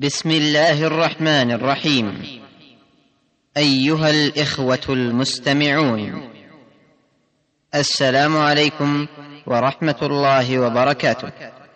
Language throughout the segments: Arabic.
بسم الله الرحمن الرحيم. أيها الإخوة المستمعون، السلام عليكم ورحمة الله وبركاته.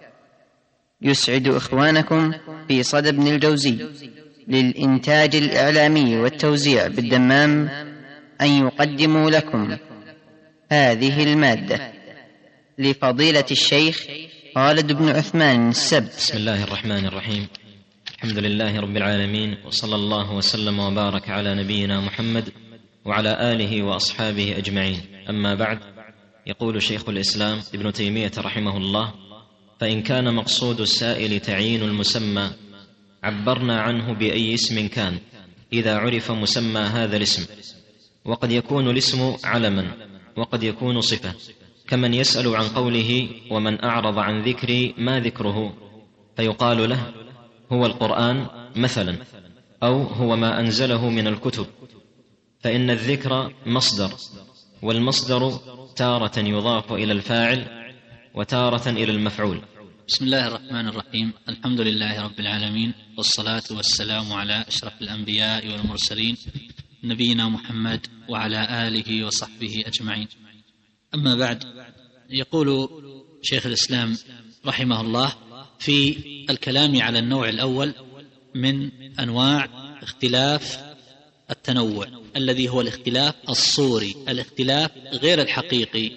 يسعد إخوانكم في صدى ابن الجوزي للإنتاج الإعلامي والتوزيع بالدمام أن يقدموا لكم هذه المادة لفضيلة الشيخ خالد بن عثمان السبت. بسم الله الرحمن الرحيم. الحمد لله رب العالمين، وصلى الله وسلم وبارك على نبينا محمد وعلى آله وأصحابه أجمعين. أما بعد، يقول شيخ الإسلام ابن تيمية رحمه الله: فإن كان مقصود السائل تعيين المسمى عبرنا عنه بأي اسم كان إذا عرف مسمى هذا الاسم، وقد يكون الاسم علما وقد يكون صفة، كمن يسأل عن قوله: ومن أعرض عن ذكري ما ذكره، فيقال له: هو القرآن مثلا، أو هو ما أنزله من الكتب، فإن الذكر مصدر، والمصدر تارة يضاف إلى الفاعل وتارة إلى المفعول. بسم الله الرحمن الرحيم. الحمد لله رب العالمين، والصلاة والسلام على أشرف الأنبياء والمرسلين نبينا محمد وعلى آله وصحبه أجمعين. أما بعد، يقول شيخ الإسلام رحمه الله في الكلام على النوع الأول من أنواع اختلاف التنوع، الذي هو الاختلاف الصوري، الاختلاف غير الحقيقي،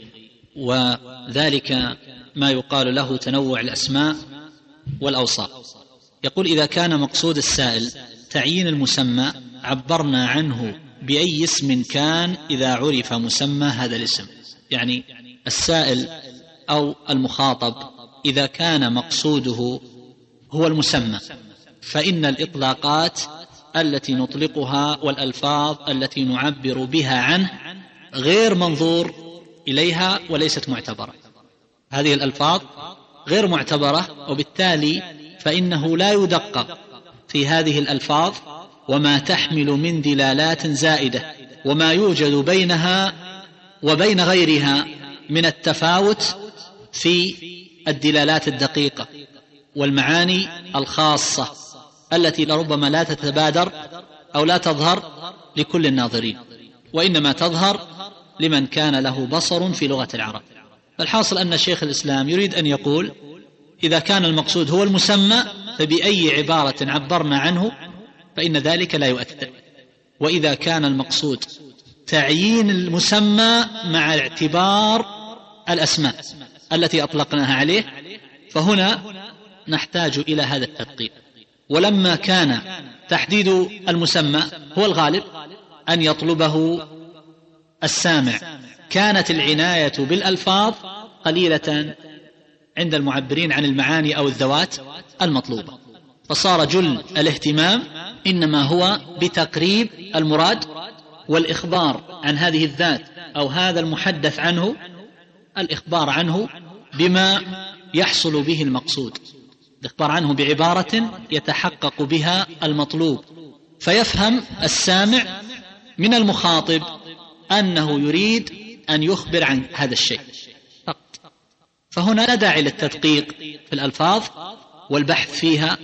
وذلك ما يقال له تنوع الأسماء والأوصاف. يقول: إذا كان مقصود السائل تعيين المسمى عبرنا عنه بأي اسم كان إذا عرف مسمى هذا الاسم. يعني السائل أو المخاطب إذا كان مقصوده هو المسمى، فإن الإطلاقات التي نطلقها والألفاظ التي نعبر بها عنه غير منظور إليها وليست معتبرة. هذه الألفاظ غير معتبرة، وبالتالي فإنه لا يدقق في هذه الألفاظ وما تحمل من دلالات زائدة، وما يوجد بينها وبين غيرها من التفاوت في الدلالات الدقيقة والمعاني الخاصة التي لربما لا تتبادر أو لا تظهر لكل الناظرين، وإنما تظهر لمن كان له بصر في لغة العرب. فالحاصل أن شيخ الإسلام يريد أن يقول: إذا كان المقصود هو المسمى فبأي عبارة عبرنا عنه فإن ذلك لا يؤثر، وإذا كان المقصود تعيين المسمى مع اعتبار الأسماء التي أطلقناها عليه فهنا نحتاج إلى هذا التدقيق. ولما كان تحديد المسمى هو الغالب أن يطلبه السامع، كانت العناية بالألفاظ قليلة عند المعبرين عن المعاني أو الذوات المطلوبة، فصار جل الاهتمام إنما هو بتقريب المراد والإخبار عن هذه الذات أو هذا المحدث عنه، الإخبار عنه بما يحصل به المقصود، الإخبار عنه بعبارة يتحقق بها المطلوب، فيفهم السامع من المخاطب أنه يريد أن يخبر عن هذا الشيء فقط. فهنا لا داعي للتدقيق في الألفاظ والبحث فيها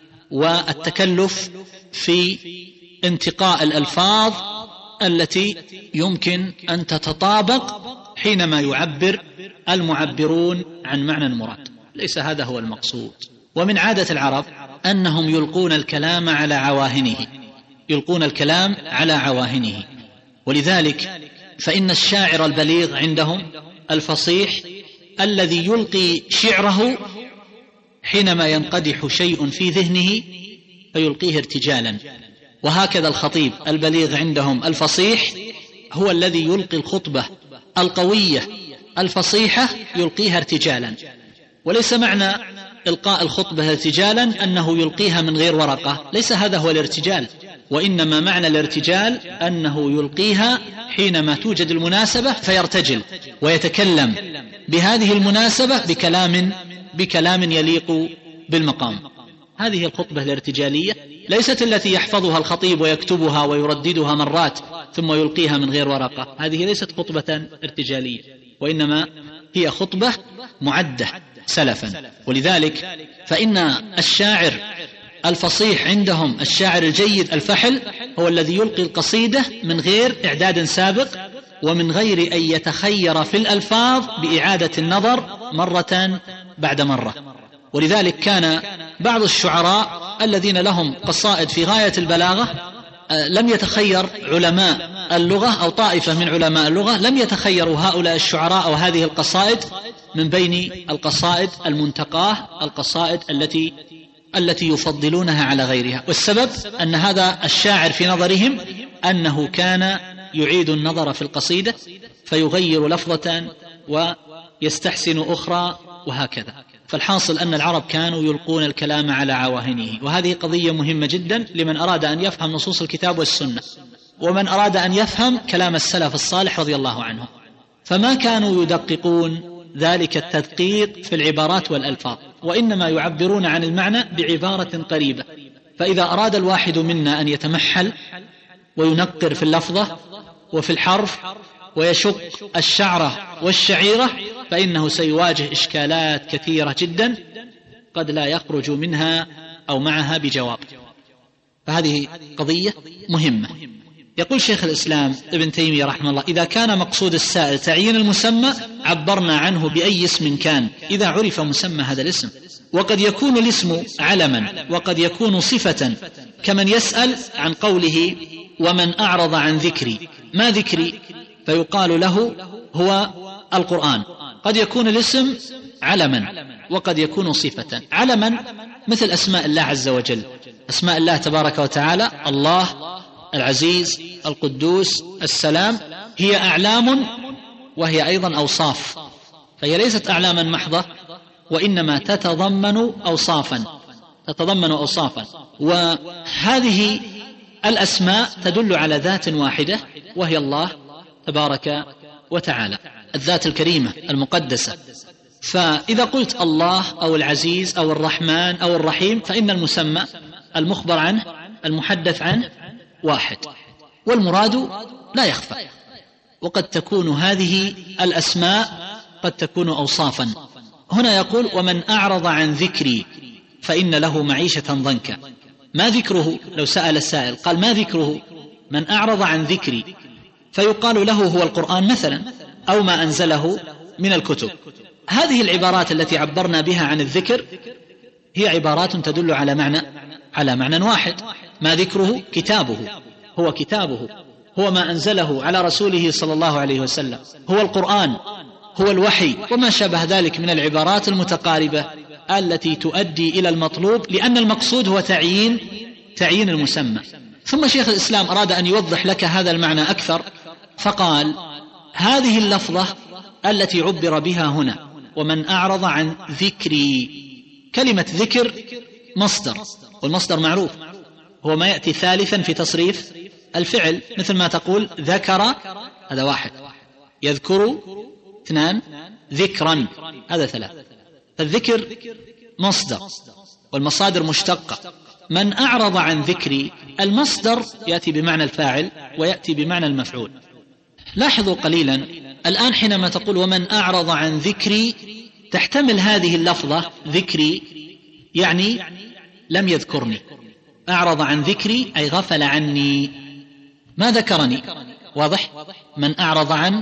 والتكلف في انتقاء الألفاظ التي يمكن أن تتطابق حينما يعبر المعبرون عن معنى مراد. ليس هذا هو المقصود. ومن عادة العرب أنهم يلقون الكلام على عواهنه، يلقون الكلام على عواهنه، ولذلك فإن الشاعر البليغ عندهم الفصيح الذي يلقي شعره حينما ينقدح شيء في ذهنه فيلقيه ارتجالا، وهكذا الخطيب البليغ عندهم الفصيح هو الذي يلقي الخطبة القوية الفصيحة يلقيها ارتجالا. وليس معنى إلقاء الخطبة ارتجالا أنه يلقيها من غير ورقة، ليس هذا هو الارتجال، وإنما معنى الارتجال أنه يلقيها حينما توجد المناسبة فيرتجل ويتكلم بهذه المناسبة بكلام يليق بالمقام. هذه الخطبة الارتجالية ليست التي يحفظها الخطيب ويكتبها ويرددها مرات ثم يلقيها من غير ورقة، هذه ليست خطبة ارتجالية، وإنما هي خطبة معدة سلفا. ولذلك فإن الشاعر الفصيح عندهم الشاعر الجيد الفحل هو الذي يلقي القصيدة من غير إعداد سابق ومن غير أن يتخير في الألفاظ بإعادة النظر مرة بعد مرة. ولذلك كان بعض الشعراء الذين لهم قصائد في غاية البلاغة لم يتخير علماء اللغة أو طائفة من علماء اللغة لم يتخيروا هؤلاء الشعراء أو هذه القصائد من بين القصائد المنتقاة، القصائد التي يفضلونها على غيرها. والسبب أن هذا الشاعر في نظرهم أنه كان يعيد النظر في القصيدة فيغير لفظة ويستحسن أخرى وهكذا. فالحاصل أن العرب كانوا يلقون الكلام على عواهنه، وهذه قضية مهمة جدا لمن أراد أن يفهم نصوص الكتاب والسنة ومن أراد أن يفهم كلام السلف الصالح رضي الله عنهم. فما كانوا يدققون ذلك التدقيق في العبارات والألفاظ، وإنما يعبرون عن المعنى بعبارة قريبة. فإذا أراد الواحد منا أن يتمحل وينقر في اللفظة وفي الحرف ويشق الشعرة والشعيرة فإنه سيواجه إشكالات كثيرة جدا قد لا يخرج منها أو معها بجواب. فهذه قضية مهمة. يقول شيخ الإسلام ابن تيمية رحمه الله: إذا كان مقصود السائل تعيين المسمى عبرنا عنه بأي اسم كان إذا عرف مسمى هذا الاسم. وقد يكون الاسم علما وقد يكون صفة، كمن يسأل عن قوله: ومن أعرض عن ذكري، ما ذكري؟ فيقال له هو القرآن. قد يكون الاسم علما وقد يكون صفة. علما مثل أسماء الله عز وجل، أسماء الله تبارك وتعالى: الله، العزيز، القدوس، السلام، هي أعلام وهي أيضا أوصاف، فهي ليست أعلاما محضة وإنما تتضمن أوصافا. وهذه الأسماء تدل على ذات واحدة وهي الله تبارك وتعالى، الذات الكريمة المقدسة. فإذا قلت الله أو العزيز أو الرحمن أو الرحيم فإن المسمى المخبر عنه المحدث عنه واحد، والمراد لا يخفى. وقد تكون هذه الأسماء قد تكون أوصافا. هنا يقول: ومن أعرض عن ذكري فإن له معيشة ضنكا. ما ذكره؟ لو سأل السائل قال: ما ذكره؟ من أعرض عن ذكري، فيقال له هو القرآن مثلا أو ما أنزله من الكتب. هذه العبارات التي عبرنا بها عن الذكر هي عبارات تدل على معنى واحد. ما ذكره؟ كتابه، هو كتابه، هو ما أنزله على رسوله صلى الله عليه وسلم، هو القرآن، هو الوحي، وما شابه ذلك من العبارات المتقاربة التي تؤدي إلى المطلوب، لأن المقصود هو تعيين المسمى. ثم شيخ الإسلام أراد أن يوضح لك هذا المعنى أكثر فقال: هذه اللفظة التي عبر بها هنا ومن أعرض عن ذكري، كلمة ذكر مصدر، والمصدر معروف هو ما يأتي ثالثا في تصريف الفعل، مثل ما تقول ذكر، هذا واحد، يذكر اثنان، ذكرا هذا ثلاث. فالذكر مصدر والمصادر مشتقة. من أعرض عن ذكري، المصدر يأتي بمعنى الفاعل ويأتي بمعنى المفعول. لاحظوا قليلا الآن حينما تقول ومن أعرض عن ذكري تحتمل هذه اللفظة ذكري يعني لم يذكرني، أعرض عن ذكري أي غفل عني، ما ذكرني، واضح؟ من أعرض عن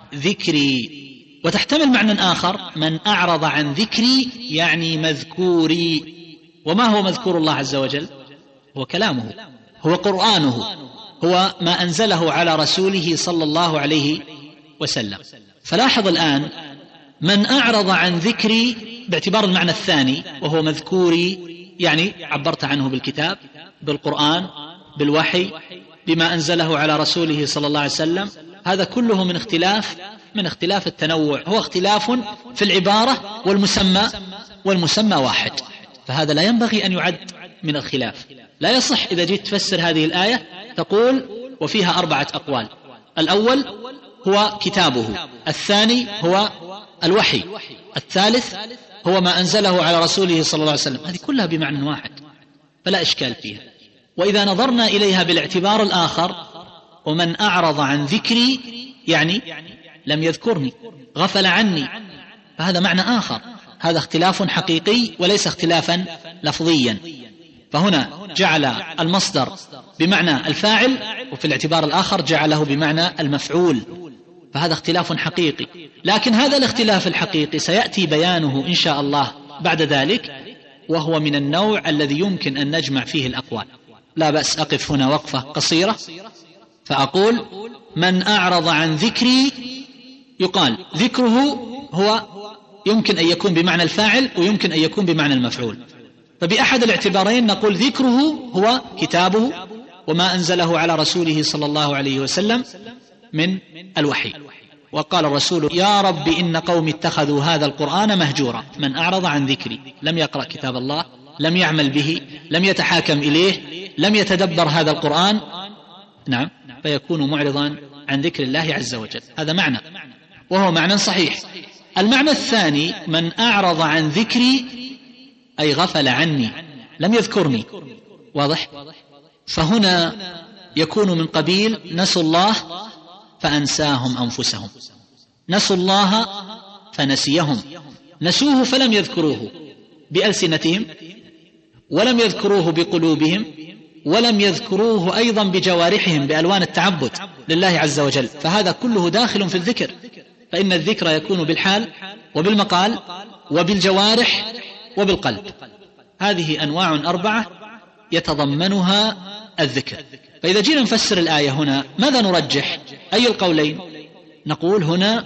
ذكري. وتحتمل معنى آخر: من أعرض عن ذكري يعني مذكوري. وما هو مذكور الله عز وجل؟ هو كلامه، هو قرآنه، هو ما أنزله على رسوله صلى الله عليه وسلم. فلاحظ الآن: من أعرض عن ذكري باعتبار المعنى الثاني وهو مذكوري، يعني عبرت عنه بالكتاب، بالقرآن، بالوحي، بما أنزله على رسوله صلى الله عليه وسلم. هذا كله من اختلاف التنوع، هو اختلاف في العبارة، والمسمى واحد. فهذا لا ينبغي أن يعد من الخلاف. لا يصح إذا جيت تفسر هذه الآية تقول وفيها 4 أقوال: الأول هو كتابه، الثاني هو الوحي، الثالث هو ما أنزله على رسوله صلى الله عليه وسلم. هذه كلها بمعنى واحد فلا إشكال فيها. وإذا نظرنا إليها بالاعتبار الآخر: ومن أعرض عن ذكري يعني لم يذكرني، غفل عني، فهذا معنى آخر. هذا اختلاف حقيقي وليس اختلافا لفظيا. فهنا جعل المصدر بمعنى الفاعل، وفي الاعتبار الآخر جعله بمعنى المفعول، فهذا اختلاف حقيقي. لكن هذا الاختلاف الحقيقي سيأتي بيانه إن شاء الله بعد ذلك، وهو من النوع الذي يمكن أن نجمع فيه الأقوال. لا بأس أقف هنا وقفة قصيرة فأقول: من أعرض عن ذكري، يقال ذكره هو يمكن أن يكون بمعنى الفاعل ويمكن أن يكون بمعنى المفعول، فبأحد الاعتبارين نقول ذكره هو كتابه وما أنزله على رسوله صلى الله عليه وسلم من الوحي. وقال الرسول: يا رب إن قوم اتخذوا هذا القرآن مهجورا. من أعرض عن ذكري، لم يقرأ كتاب الله، لم يعمل به، لم يتحاكم إليه، لم يتدبر هذا القرآن، نعم، فيكون معرضا عن ذكر الله عز وجل. هذا معنى، وهو معنى صحيح. المعنى الثاني: من أعرض عن ذكري أي غفل عني، لم يذكرني. واضح؟ فهنا يكون من قبيل نسوا الله فأنساهم أنفسهم، نسوا الله فنسيهم، نسوه فلم يذكروه بألسنتهم، ولم يذكروه بقلوبهم، ولم يذكروه أيضا بجوارحهم بألوان التعبد لله عز وجل. فهذا كله داخل في الذكر، فإن الذكر يكون بالحال وبالمقال وبالجوارح وبالقلب. هذه أنواع 4 يتضمنها الذكر. فإذا جينا نفسر الآية هنا ماذا نرجح؟ أي القولين؟ نقول هنا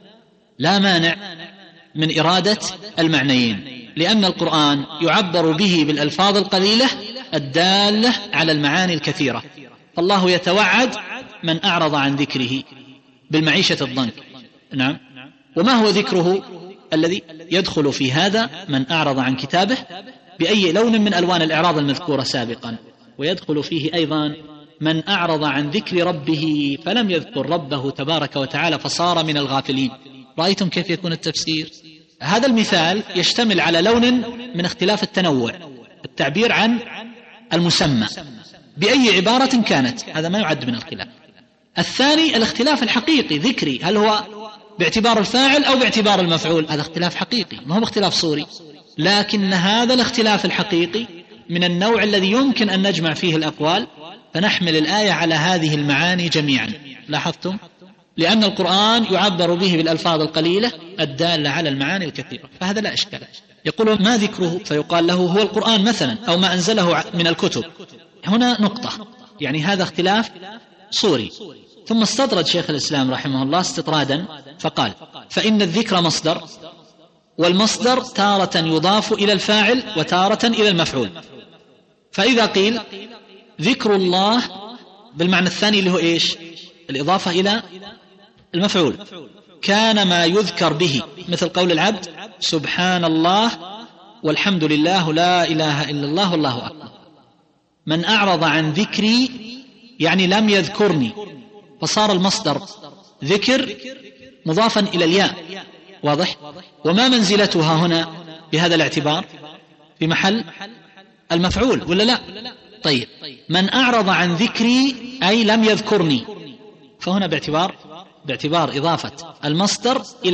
لا مانع من إرادة المعنيين، لأن القرآن يعبر به بالألفاظ القليلة الدالة على المعاني الكثيرة. فالله يتوعد من أعرض عن ذكره بالمعيشة الضنك. نعم. وما هو ذكره الذي يدخل في هذا؟ من أعرض عن كتابه بأي لون من ألوان الإعراض المذكورة سابقا. ويدخل فيه أيضا من أعرض عن ذكر ربه فلم يذكر ربه تبارك وتعالى فصار من الغافلين. رأيتم كيف يكون التفسير؟ هذا المثال يشتمل على لون من اختلاف التنوع، التعبير عن المسمى بأي عبارة كانت، هذا ما يعد من الخلاف. الثاني الاختلاف الحقيقي، ذكري هل هو باعتبار الفاعل أو باعتبار المفعول؟ هذا اختلاف حقيقي، ما هو اختلاف صوري، لكن هذا الاختلاف الحقيقي من النوع الذي يمكن أن نجمع فيه الأقوال، فنحمل الآية على هذه المعاني جميعا. لاحظتم؟ لأن القرآن يعبر به بالألفاظ القليلة الدالة على المعاني الكثيرة، فهذا لا إشكال. يقول ما ذكره؟ فيقال له هو القرآن مثلا، أو ما أنزله من الكتب. هنا نقطة، يعني هذا اختلاف صوري. ثم استطرد شيخ الإسلام رحمه الله استطرادا فقال: فإن الذكر مصدر، والمصدر تارة يضاف إلى الفاعل وتارة إلى المفعول. فإذا قيل ذكر الله بالمعنى الثاني اللي هو إيش؟ الإضافة إلى المفعول، كان ما يذكر به، مثل قول العبد سبحان الله والحمد لله لا إله إلا الله والله أكبر. من أعرض عن ذكري يعني لم يذكرني، فصار المصدر ذكر مضافا إلى الياء. واضح؟ وما منزلتها هنا بهذا الاعتبار؟ في محل المفعول ولا لا؟ طيب، من أعرض عن ذكري أي لم يذكرني، فهنا باعتبار إضافة المصدر إلى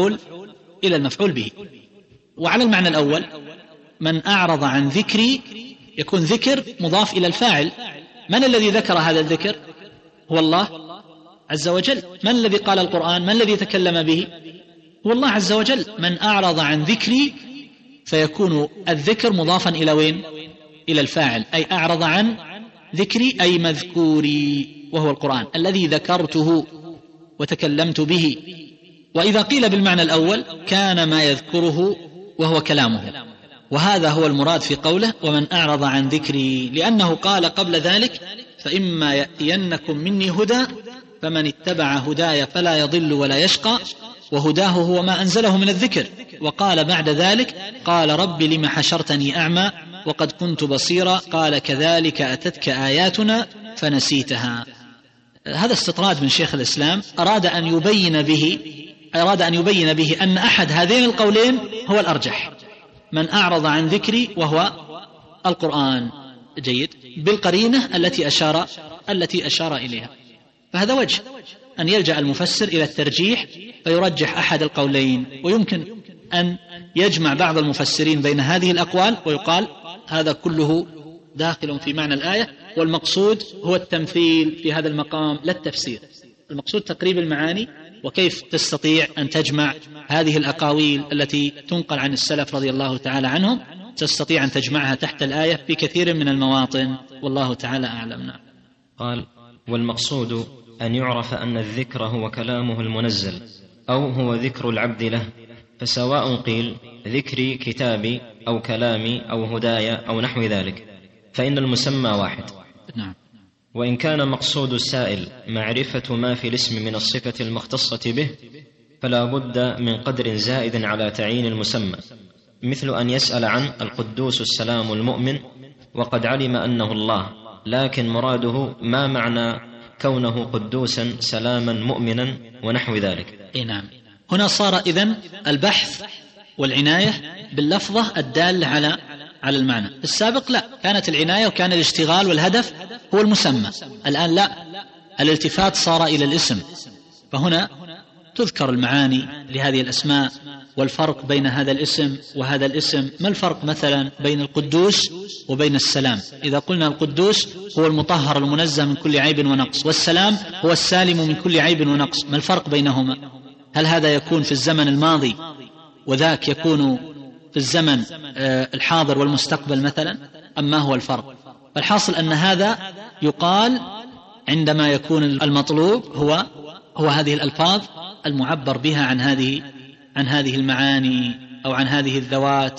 المفعول به. وعلى المعنى الأول من أعرض عن ذكري يكون ذكر مضاف إلى الفاعل. من الذي ذكر هذا الذكر؟ هو الله عز وجل. من الذي قال القرآن؟ من الذي تكلم به؟ هو الله عز وجل. من أعرض عن ذكري فيكون الذكر مضافا إلى وين؟ إلى الفاعل، أي أعرض عن ذكري أي مذكوري، وهو القرآن الذي ذكرته وتكلمت به. وإذا قيل بالمعنى الأول كان ما يذكره وهو كلامه، وهذا هو المراد في قوله ومن أعرض عن ذكري، لأنه قال قبل ذلك فإما يأتينكم مني هدى فمن اتبع هداي فلا يضل ولا يشقى، وهداه هو ما أنزله من الذكر. وقال بعد ذلك قال رب لم حشرتني أعمى وقد كنت بصيرا، قال كذلك أتتك آياتنا فنسيتها. هذا استطراد من شيخ الإسلام أراد أن يبين به أن أحد هذين القولين هو الأرجح، من أعرض عن ذكري وهو القرآن. جيد، بالقرينة التي أشار إليها. فهذا وجه أن يلجأ المفسر إلى الترجيح فيرجح أحد القولين، ويمكن أن يجمع بعض المفسرين بين هذه الأقوال ويقال هذا كله داخل في معنى الآية، والمقصود هو التمثيل في هذا المقام لا التفسير. المقصود تقريب المعاني، وكيف تستطيع أن تجمع هذه الأقاويل التي تنقل عن السلف رضي الله تعالى عنهم، تستطيع أن تجمعها تحت الآية في كثير من المواطن، والله تعالى أعلم. قال: والمقصود أن يعرف أن الذكر هو كلامه المنزل أو هو ذكر العبد له، فسواء قيل ذكري كتابي أو كلامي أو هدايا أو نحو ذلك، فإن المسمى واحد. نعم. وإن كان مقصود السائل معرفة ما في الاسم من الصفة المختصة به، فلا بد من قدر زائد على تعيين المسمى، مثل أن يسأل عن القدوس السلام المؤمن وقد علم أنه الله، لكن مراده ما معنى كونه قدوسا سلاما مؤمنا ونحو ذلك. نعم. هنا صار إذن البحث والعناية باللفظة الدالة على المعنى. في السابق لا، كانت العناية وكان الاشتغال والهدف هو المسمى. الآن لا، الالتفات صار إلى الاسم، فهنا تذكر المعاني لهذه الأسماء والفرق بين هذا الاسم وهذا الاسم. ما الفرق مثلا بين القدوس وبين السلام؟ إذا قلنا القدوس هو المطهر المنزه من كل عيب ونقص، والسلام هو السالم من كل عيب ونقص، ما الفرق بينهما؟ هل هذا يكون في الزمن الماضي وذاك يكون في الزمن الحاضر والمستقبل مثلا، أم ما هو الفرق؟ فالحاصل أن هذا يقال عندما يكون المطلوب هو هذه الألفاظ المعبر بها عن هذه المعاني أو عن هذه الذوات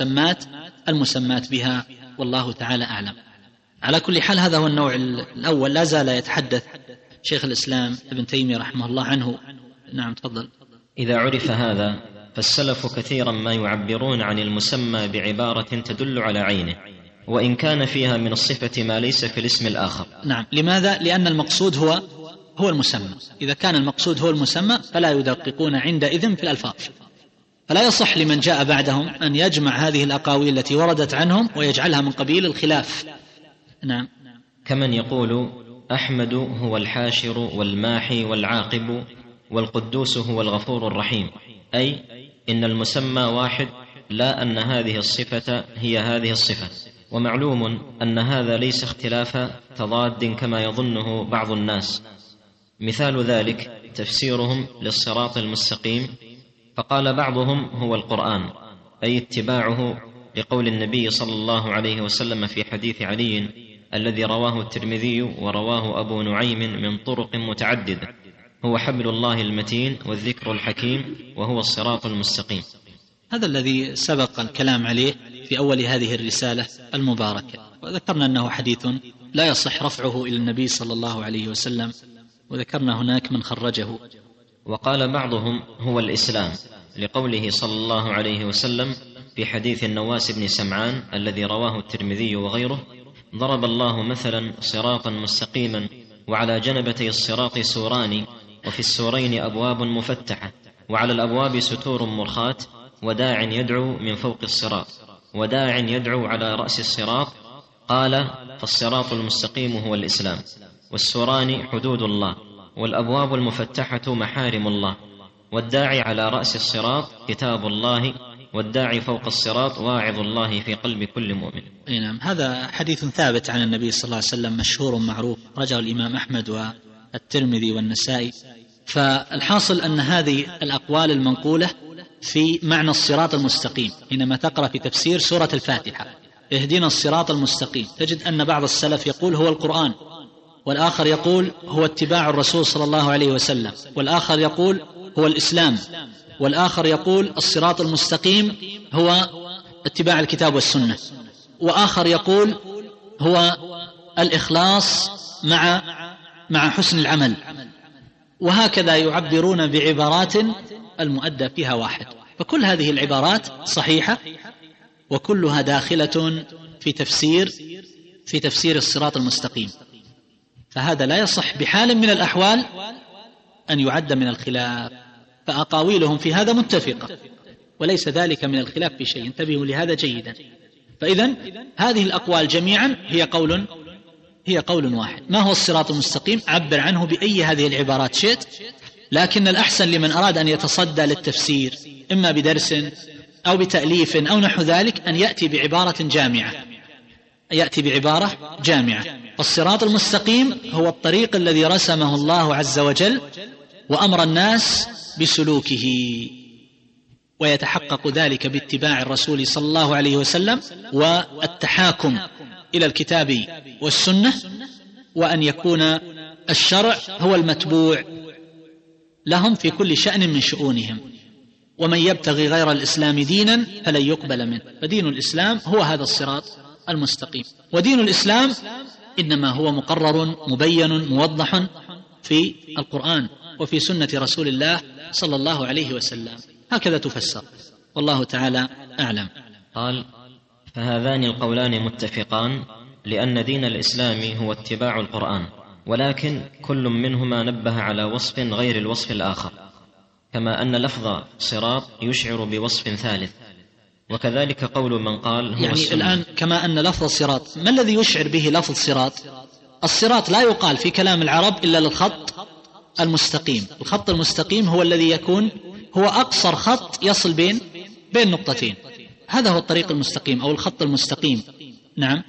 المسمات بها، والله تعالى أعلم. على كل حال هذا هو النوع الأول. لا زال يتحدث شيخ الإسلام ابن تيمية رحمه الله عنه. نعم تفضل. إذا عرف هذا، فالسلف كثيرا ما يعبرون عن المسمى بعبارة تدل على عينه، وإن كان فيها من الصفة ما ليس في الاسم الآخر. نعم. لماذا؟ لأن المقصود هو المسمى. إذا كان المقصود هو المسمى فلا يدققون عندئذ في الألفاظ، فلا يصح لمن جاء بعدهم أن يجمع هذه الأقاويل التي وردت عنهم ويجعلها من قبيل الخلاف. نعم. كمن يقول أحمد هو الحاشر والماحي والعاقب، والقدوس هو الغفور الرحيم، أي إن المسمى واحد، لا أن هذه الصفة هي هذه الصفة. ومعلوم أن هذا ليس اختلاف تضاد كما يظنه بعض الناس. مثال ذلك تفسيرهم للصراط المستقيم، فقال بعضهم هو القرآن، أي اتباعه لقول النبي صلى الله عليه وسلم في حديث علي الذي رواه الترمذي ورواه أبو نعيم من طرق متعددة: هو حبل الله المتين والذكر الحكيم وهو الصراط المستقيم. هذا الذي سبق الكلام عليه في أول هذه الرسالة المباركة، وذكرنا أنه حديث لا يصح رفعه إلى النبي صلى الله عليه وسلم، وذكرنا هناك من خرجه. وقال بعضهم هو الإسلام، لقوله صلى الله عليه وسلم في حديث النواس بن سمعان الذي رواه الترمذي وغيره: ضرب الله مثلا صراطا مستقيما وعلى جنبتي الصراط سوران وفي السورين أبواب مفتحة وعلى الأبواب ستور مرخات وداع يدعو من فوق الصراط وداع يدعو على رأس الصراط. قال: فالصراط المستقيم هو الإسلام، والسوران حدود الله، والأبواب المفتحة محارم الله، والداعي على رأس الصراط كتاب الله، والداعي فوق الصراط واعظ الله في قلب كل مؤمن. نعم. هذا حديث ثابت عن النبي صلى الله عليه وسلم مشهور معروف، رجعه الإمام أحمد والترمذي والنسائي. فالحاصل أن هذه الأقوال المنقولة في معنى الصراط المستقيم، حينما تقرأ في تفسير سورة الفاتحة اهدنا الصراط المستقيم، تجد أن بعض السلف يقول هو القرآن، والآخر يقول هو اتباع الرسول صلى الله عليه وسلم، والآخر يقول هو الإسلام، والآخر يقول الصراط المستقيم هو اتباع الكتاب والسنة، وآخر يقول هو الإخلاص مع حسن العمل، وهكذا يعبرون بعبارات المؤدى فيها واحد. فكل هذه العبارات صحيحة، وكلها داخلة في تفسير الصراط المستقيم، فهذا لا يصح بحال من الأحوال أن يعد من الخلاف، فأقاويلهم في هذا متفقة وليس ذلك من الخلاف في شيء. انتبهوا لهذا جيدا. فإذن هذه الأقوال جميعا هي قول واحد. ما هو الصراط المستقيم؟ عبر عنه بأي هذه العبارات شئت، لكن الأحسن لمن أراد أن يتصدى للتفسير إما بدرس أو بتأليف أو نحو ذلك أن يأتي بعبارة جامعة، يأتي بعبارة جامعة. والصراط المستقيم هو الطريق الذي رسمه الله عز وجل وأمر الناس بسلوكه، ويتحقق ذلك باتباع الرسول صلى الله عليه وسلم والتحاكم إلى الكتاب والسنة، وأن يكون الشرع هو المتبوع لهم في كل شأن من شؤونهم. ومن يبتغي غير الإسلام دينا فلن يقبل منه. فدين الإسلام هو هذا الصراط المستقيم. ودين الإسلام إنما هو مقرر مبين موضح في القرآن وفي سنة رسول الله صلى الله عليه وسلم، هكذا تفسر، والله تعالى أعلم. قال: فهذان القولان متفقان، لأن دين الإسلام هو اتباع القرآن، ولكن كل منهما نبه على وصف غير الوصف الآخر، كما أن لفظ صراط يشعر بوصف ثالث، وكذلك قول من قال هو يعني الآن كما أن لفظ صراط، ما الذي يشعر به لفظ صراط؟ الصراط لا يقال في كلام العرب إلا للخط المستقيم. الخط المستقيم هو الذي يكون هو أقصر خط يصل بين نقطتين، هذا هو الطريق المستقيم أو الخط المستقيم. نعم.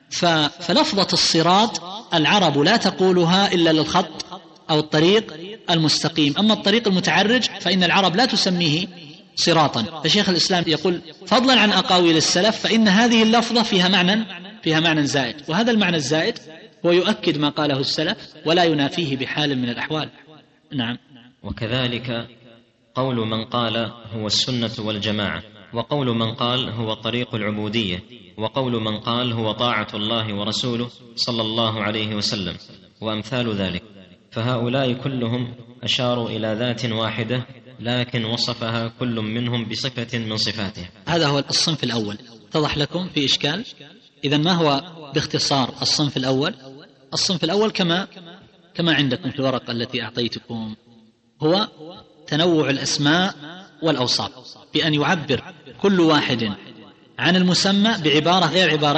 فلفظة الصراط العرب لا تقولها إلا للخط أو الطريق المستقيم. أما الطريق المتعرج فإن العرب لا تسميه صراطا. فشيخ الإسلام يقول فضلا عن أقاويل السلف فإن هذه اللفظة فيها معنى زائد، وهذا المعنى الزائد هو يؤكد ما قاله السلف ولا ينافيه بحال من الأحوال. نعم. وكذلك قول من قال هو السنة والجماعة، وقول من قال هو طريق العبودية، وقول من قال هو طاعة الله ورسوله صلى الله عليه وسلم، وأمثال ذلك. فهؤلاء كلهم أشاروا إلى ذات واحدة، لكن وصفها كل منهم بصفة من صفاته. هذا هو الصنف الأول. اتضح لكم في إشكال؟ إذن ما هو باختصار الصنف الأول؟ الصنف الأول كما عندكم في الورقة التي أعطيتكم، هو تنوع الأسماء والأوصاف، بأن يعبر كل واحد عن المسمى بعبارة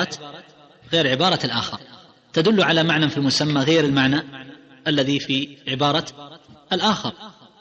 غير عبارة الآخر، تدل على معنى في المسمى غير المعنى الذي في عبارة الآخر.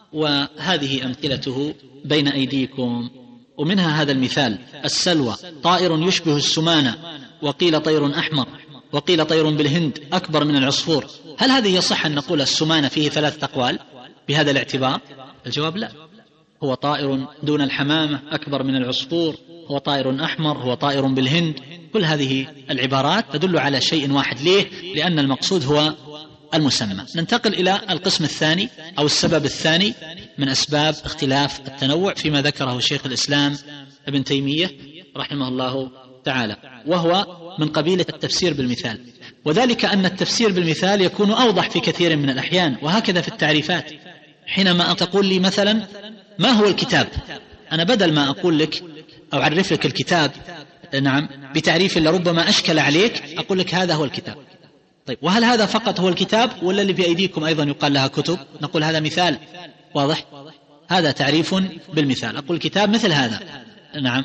وهذه أمثلته بين أيديكم. ومنها هذا المثال: السلوى طائر يشبه السمانة، وقيل طير أحمر، وقيل طير بالهند أكبر من العصفور. هل هذه يصح أن نقول السمانة فيه 3 أقوال بهذا الاعتبار؟ الجواب لا، هو طائر دون الحمامة أكبر من العصفور، هو طائر أحمر، هو طائر بالهند. كل هذه العبارات تدل على شيء واحد. ليه؟ لأن المقصود هو المسمى. ننتقل إلى القسم الثاني أو السبب الثاني من أسباب اختلاف التنوع فيما ذكره شيخ الإسلام ابن تيمية رحمه الله تعالى، وهو من قبيل التفسير بالمثال. وذلك أن التفسير بالمثال يكون أوضح في كثير من الأحيان، وهكذا في التعريفات. حينما تقول لي مثلا ما هو الكتاب، أنا بدل ما أقول لك أو أعرف لك الكتاب نعم بتعريف لربما أشكل عليك، أقول لك هذا هو الكتاب. طيب، وهل هذا فقط هو الكتاب ولا اللي في أيديكم أيضا يقال لها كتب؟ نقول هذا مثال واضح، هذا تعريف بالمثال. أقول الكتاب مثل هذا. نعم.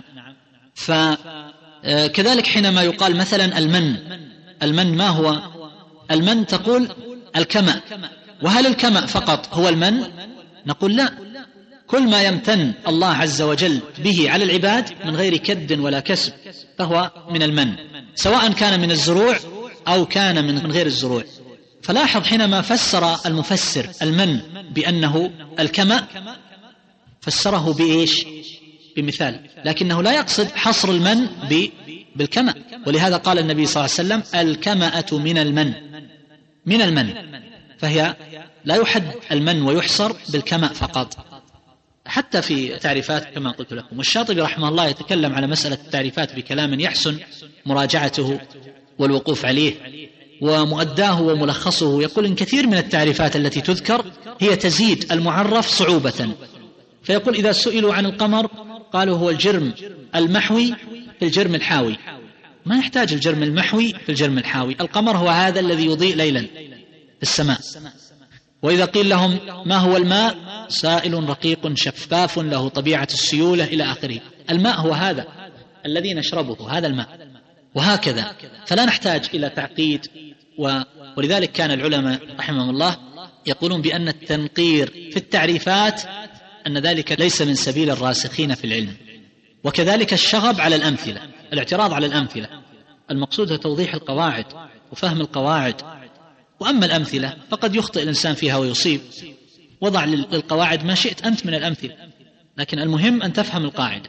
فكذلك حينما يقال مثلا المن ما هو المن؟ تقول الكمأ. وهل الكمأ فقط هو المن؟ نقول لا، كل ما يمتن الله عز وجل به على العباد من غير كد ولا كسب فهو من المن، سواء كان من الزروع أو كان من غير الزروع. فلاحظ حينما فسر المفسر المن بأنه الكمأ فسره بإيش؟ بمثال، لكنه لا يقصد حصر المن بالكمأ. ولهذا قال النبي صلى الله عليه وسلم الكمأة من المن، فهي لا يحد المن ويحصر بالكمأ فقط، حتى في تعريفات كما قلت لكم. والشاطبي رحمه الله يتكلم على مسألة التعريفات بكلام يحسن مراجعته والوقوف عليه، ومؤداه وملخصه يقول إن كثير من التعريفات التي تذكر هي تزيد المعرف صعوبة. فيقول إذا سئلوا عن القمر قالوا هو الجرم المحوي في الجرم الحاوي. ما يحتاج الجرم المحوي في الجرم الحاوي، القمر هو هذا الذي يضيء ليلا في السماء. وإذا قيل لهم ما هو الماء؟ سائل رقيق شفاف له طبيعة السيولة إلى آخره. الماء هو هذا الذي نشربه، هذا الماء، وهكذا. فلا نحتاج إلى تعقيد. ولذلك كان العلماء رحمهم الله يقولون بأن التنقير في التعريفات أن ذلك ليس من سبيل الراسخين في العلم. وكذلك الشغب على الأمثلة، الاعتراض على الأمثلة. المقصود هو توضيح القواعد وفهم القواعد. وأما الأمثلة فقد يخطئ الإنسان فيها ويصيب، وضع للقواعد ما شئت أنت من الأمثلة، لكن المهم أن تفهم القاعدة.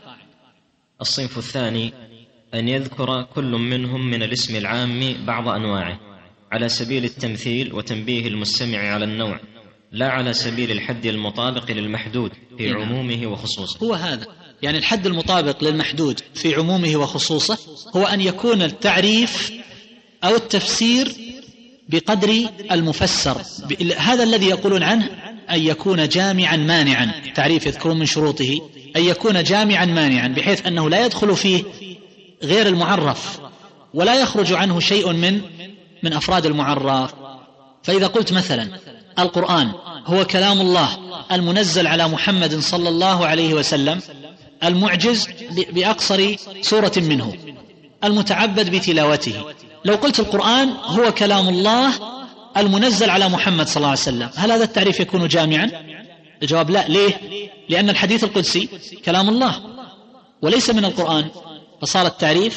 الصنف الثاني أن يذكر كل منهم من الاسم العام بعض أنواعه على سبيل التمثيل وتنبيه المستمع على النوع، لا على سبيل الحد المطابق للمحدود في عمومه وخصوصه. هو هذا، يعني الحد المطابق للمحدود في عمومه وخصوصه هو أن يكون التعريف أو التفسير بقدر المفسر. هذا الذي يقولون عنه أن يكون جامعا مانعا. التعريف يذكرون من شروطه أن يكون جامعا مانعا، بحيث أنه لا يدخل فيه غير المعرف ولا يخرج عنه شيء من أفراد المعرف. فإذا قلت مثلا القرآن هو كلام الله المنزل على محمد صلى الله عليه وسلم المعجز بأقصر سورة منه المتعبد بتلاوته، لو قلت القرآن هو كلام الله المنزل على محمد صلى الله عليه وسلم، هل هذا التعريف يكون جامعا؟ الجواب لا. ليه؟ لأن الحديث القدسي كلام الله وليس من القرآن، فصار التعريف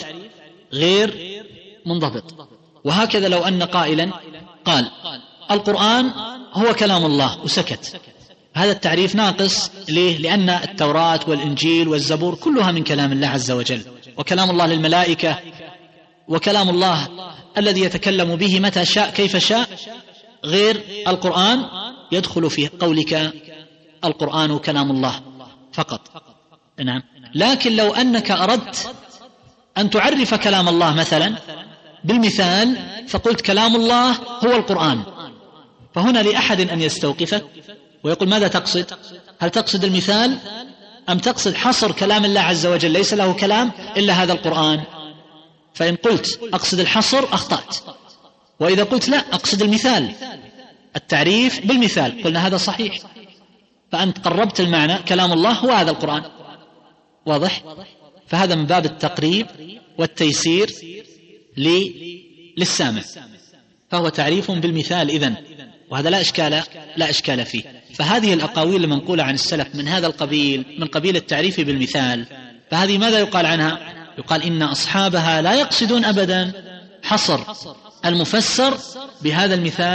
غير منضبط. وهكذا لو أن قائلا قال القرآن هو كلام الله وسكت، هذا التعريف ناقص. ليه؟ لأن التوراة والإنجيل والزبور كلها من كلام الله عز وجل، وكلام الله للملائكة، وكلام الله الذي يتكلم به متى شاء كيف شاء، غير القرآن يدخل في قولك القرآن كلام الله فقط. نعم. لكن لو أنك أردت أن تعرف كلام الله مثلا بالمثال فقلت كلام الله هو القرآن، فهنا لأحد أن يستوقفك ويقول ماذا تقصد؟ هل تقصد المثال أم تقصد حصر كلام الله عز وجل ليس له كلام إلا هذا القرآن؟ فإن قلت أقصد الحصر أخطأت، وإذا قلت لا أقصد المثال التعريف بالمثال قلنا هذا صحيح، فأنت قربت المعنى كلام الله هو هذا القرآن. واضح؟ فهذا من باب التقريب والتيسير للسامع، فهو تعريف بالمثال إذن، وهذا لا إشكال فيه. فهذه الأقاويل المنقولة عن السلف من هذا القبيل، من قبيل التعريف بالمثال، فهذه ماذا يقال عنها؟ يقال إن أصحابها لا يقصدون أبدا حصر المفسر بهذا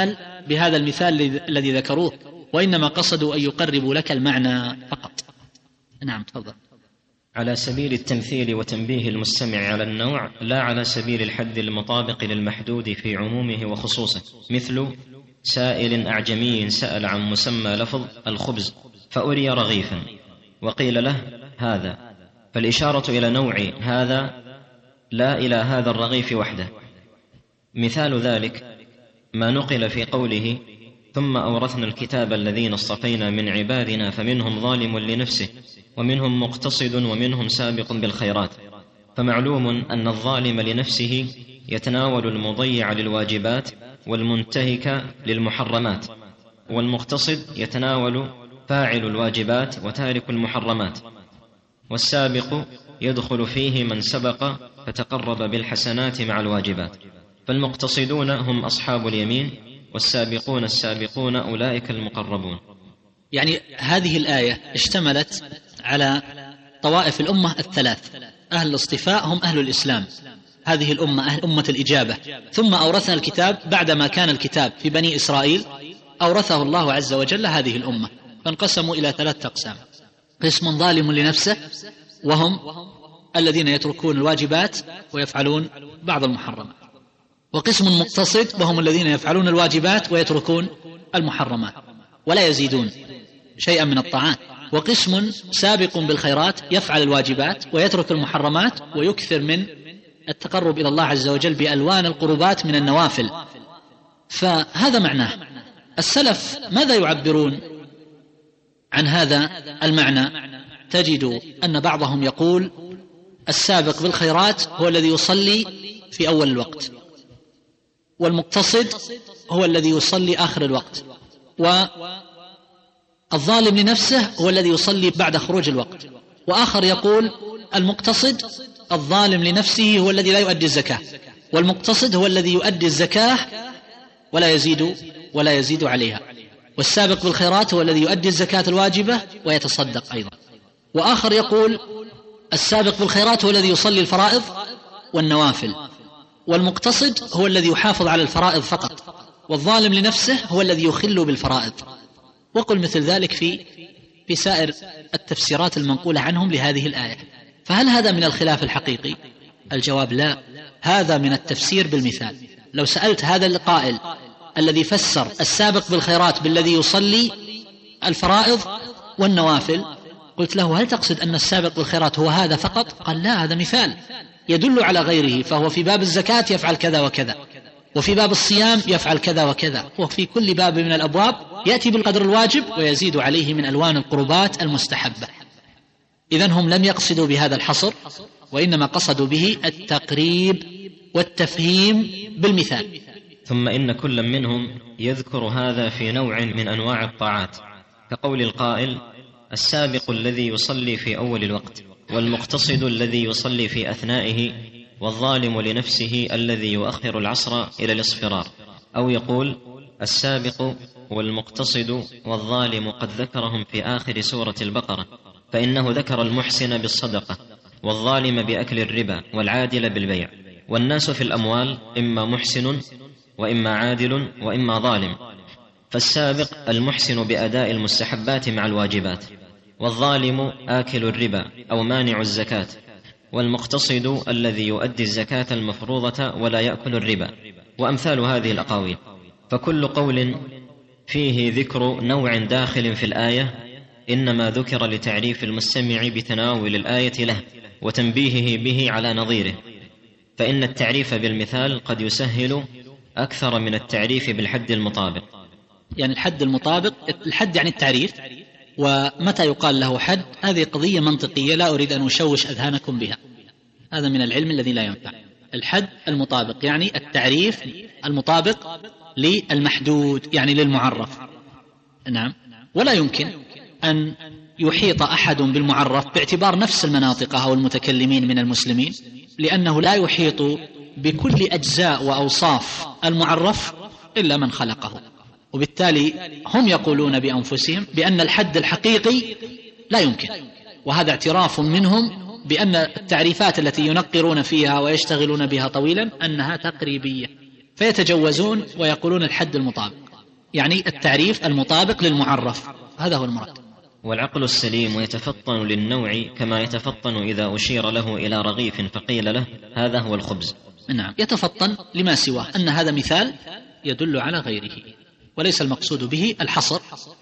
المثال الذي ذكروه، وإنما قصدوا أن يقربوا لك المعنى فقط. نعم تفضل. على سبيل التمثيل وتنبيه المستمع على النوع، لا على سبيل الحد المطابق للمحدود في عمومه وخصوصه، مثل سائل أعجمي سأل عن مسمى لفظ الخبز فأري رغيفا وقيل له هذا، فالإشارة إلى نوع هذا لا إلى هذا الرغيف وحده. مثال ذلك ما نقل في قوله ثم أورثنا الكتاب الذين اصطفينا من عبادنا فمنهم ظالم لنفسه ومنهم مقتصد ومنهم سابق بالخيرات. فمعلوم أن الظالم لنفسه يتناول المضيع للواجبات والمنتهك للمحرمات، والمقتصد يتناول فاعل الواجبات وتارك المحرمات، والسابق يدخل فيه من سبق فتقرب بالحسنات مع الواجبات. فالمقتصدون هم أصحاب اليمين، والسابقون السابقون أولئك المقربون. يعني هذه الآية اشتملت على طوائف الأمة الثلاث، أهل الاصطفاء هم أهل الإسلام، هذه الأمة أهل أمة الإجابة. ثم أورثنا الكتاب بعدما كان الكتاب في بني إسرائيل أورثه الله عز وجل هذه الأمة، فانقسموا إلى 3 أقسام: قسم ظالم لنفسه وهم الذين يتركون الواجبات ويفعلون بعض المحرمات، وقسم مقتصد وهم الذين يفعلون الواجبات ويتركون المحرمات ولا يزيدون شيئا من الطاعات، وقسم سابق بالخيرات يفعل الواجبات ويترك المحرمات ويكثر من التقرب إلى الله عز وجل بألوان القربات من النوافل. فهذا معناه. السلف ماذا يعبرون عن هذا المعنى؟ تجد أن بعضهم يقول السابق بالخيرات هو الذي يصلي في أول الوقت، والمقتصد هو الذي يصلي آخر الوقت، والظالم لنفسه هو الذي يصلي بعد خروج الوقت. وآخر يقول المقتصد الظالم لنفسه هو الذي لا يؤدي الزكاة، والمقتصد هو الذي يؤدي الزكاة ولا يزيد عليها، والسابق بالخيرات هو الذي يؤدي الزكاة الواجبة ويتصدق أيضا. وآخر يقول السابق بالخيرات هو الذي يصلي الفرائض والنوافل، والمقتصد هو الذي يحافظ على الفرائض فقط، والظالم لنفسه هو الذي يخل بالفرائض. وقل مثل ذلك في سائر التفسيرات المنقولة عنهم لهذه الآية. فهل هذا من الخلاف الحقيقي؟ الجواب لا، هذا من التفسير بالمثال. لو سألت هذا القائل الذي فسر السابق بالخيرات بالذي يصلي الفرائض والنوافل، قلت له هل تقصد أن السابق بالخيرات هو هذا فقط؟ قال لا، هذا مثال يدل على غيره، فهو في باب الزكاة يفعل كذا وكذا، وفي باب الصيام يفعل كذا وكذا، وفي كل باب من الأبواب يأتي بالقدر الواجب ويزيد عليه من ألوان القربات المستحبة. إذن هم لم يقصدوا بهذا الحصر، وإنما قصدوا به التقريب والتفهيم بالمثال. ثم إن كل منهم يذكر هذا في نوع من أنواع الطاعات، كقول القائل: السابق الذي يصلي في أول الوقت، والمقتصد الذي يصلي في أثنائه، والظالم لنفسه الذي يؤخر العصر إلى الاصفرار. أو يقول: السابق والمقتصد والظالم قد ذكرهم في آخر سورة البقرة، فإنه ذكر المحسن بالصدقة، والظالم بأكل الربا، والعادل بالبيع. والناس في الأموال إما محسن وإما عادل وإما ظالم، فالسابق المحسن بأداء المستحبات مع الواجبات، والظالم آكل الربا أو مانع الزكاة، والمقتصد الذي يؤدي الزكاة المفروضة ولا يأكل الربا، وأمثال هذه الأقاويل. فكل قول فيه ذكر نوع داخل في الآية إنما ذكر لتعريف المستمع بتناول الآية له وتنبيهه به على نظيره، فإن التعريف بالمثال قد يسهل أكثر من التعريف بالحد المطابق. يعني الحد المطابق، الحد يعني التعريف، ومتى يقال له حد هذه قضية منطقية لا أريد أن أشوش أذهانكم بها، هذا من العلم الذي لا ينفع. الحد المطابق يعني التعريف المطابق للمحدود، يعني للمعرف. نعم. ولا يمكن أن يحيط أحد بالمعرف باعتبار نفس المناطق أو المتكلمين من المسلمين، لأنه لا يحيط بكل أجزاء وأوصاف المعرف إلا من خلقه، وبالتالي هم يقولون بأنفسهم بأن الحد الحقيقي لا يمكن، وهذا اعتراف منهم بأن التعريفات التي ينقرون فيها ويشتغلون بها طويلا أنها تقريبية، فيتجوزون ويقولون الحد المطابق، يعني التعريف المطابق للمعرف، هذا هو المراد. والعقل السليم يتفطن للنوع كما يتفطن إذا أشير له إلى رغيف فقيل له هذا هو الخبز. نعم، يتفطن لما سواه، أن هذا مثال يدل على غيره، وليس المقصود به الحصر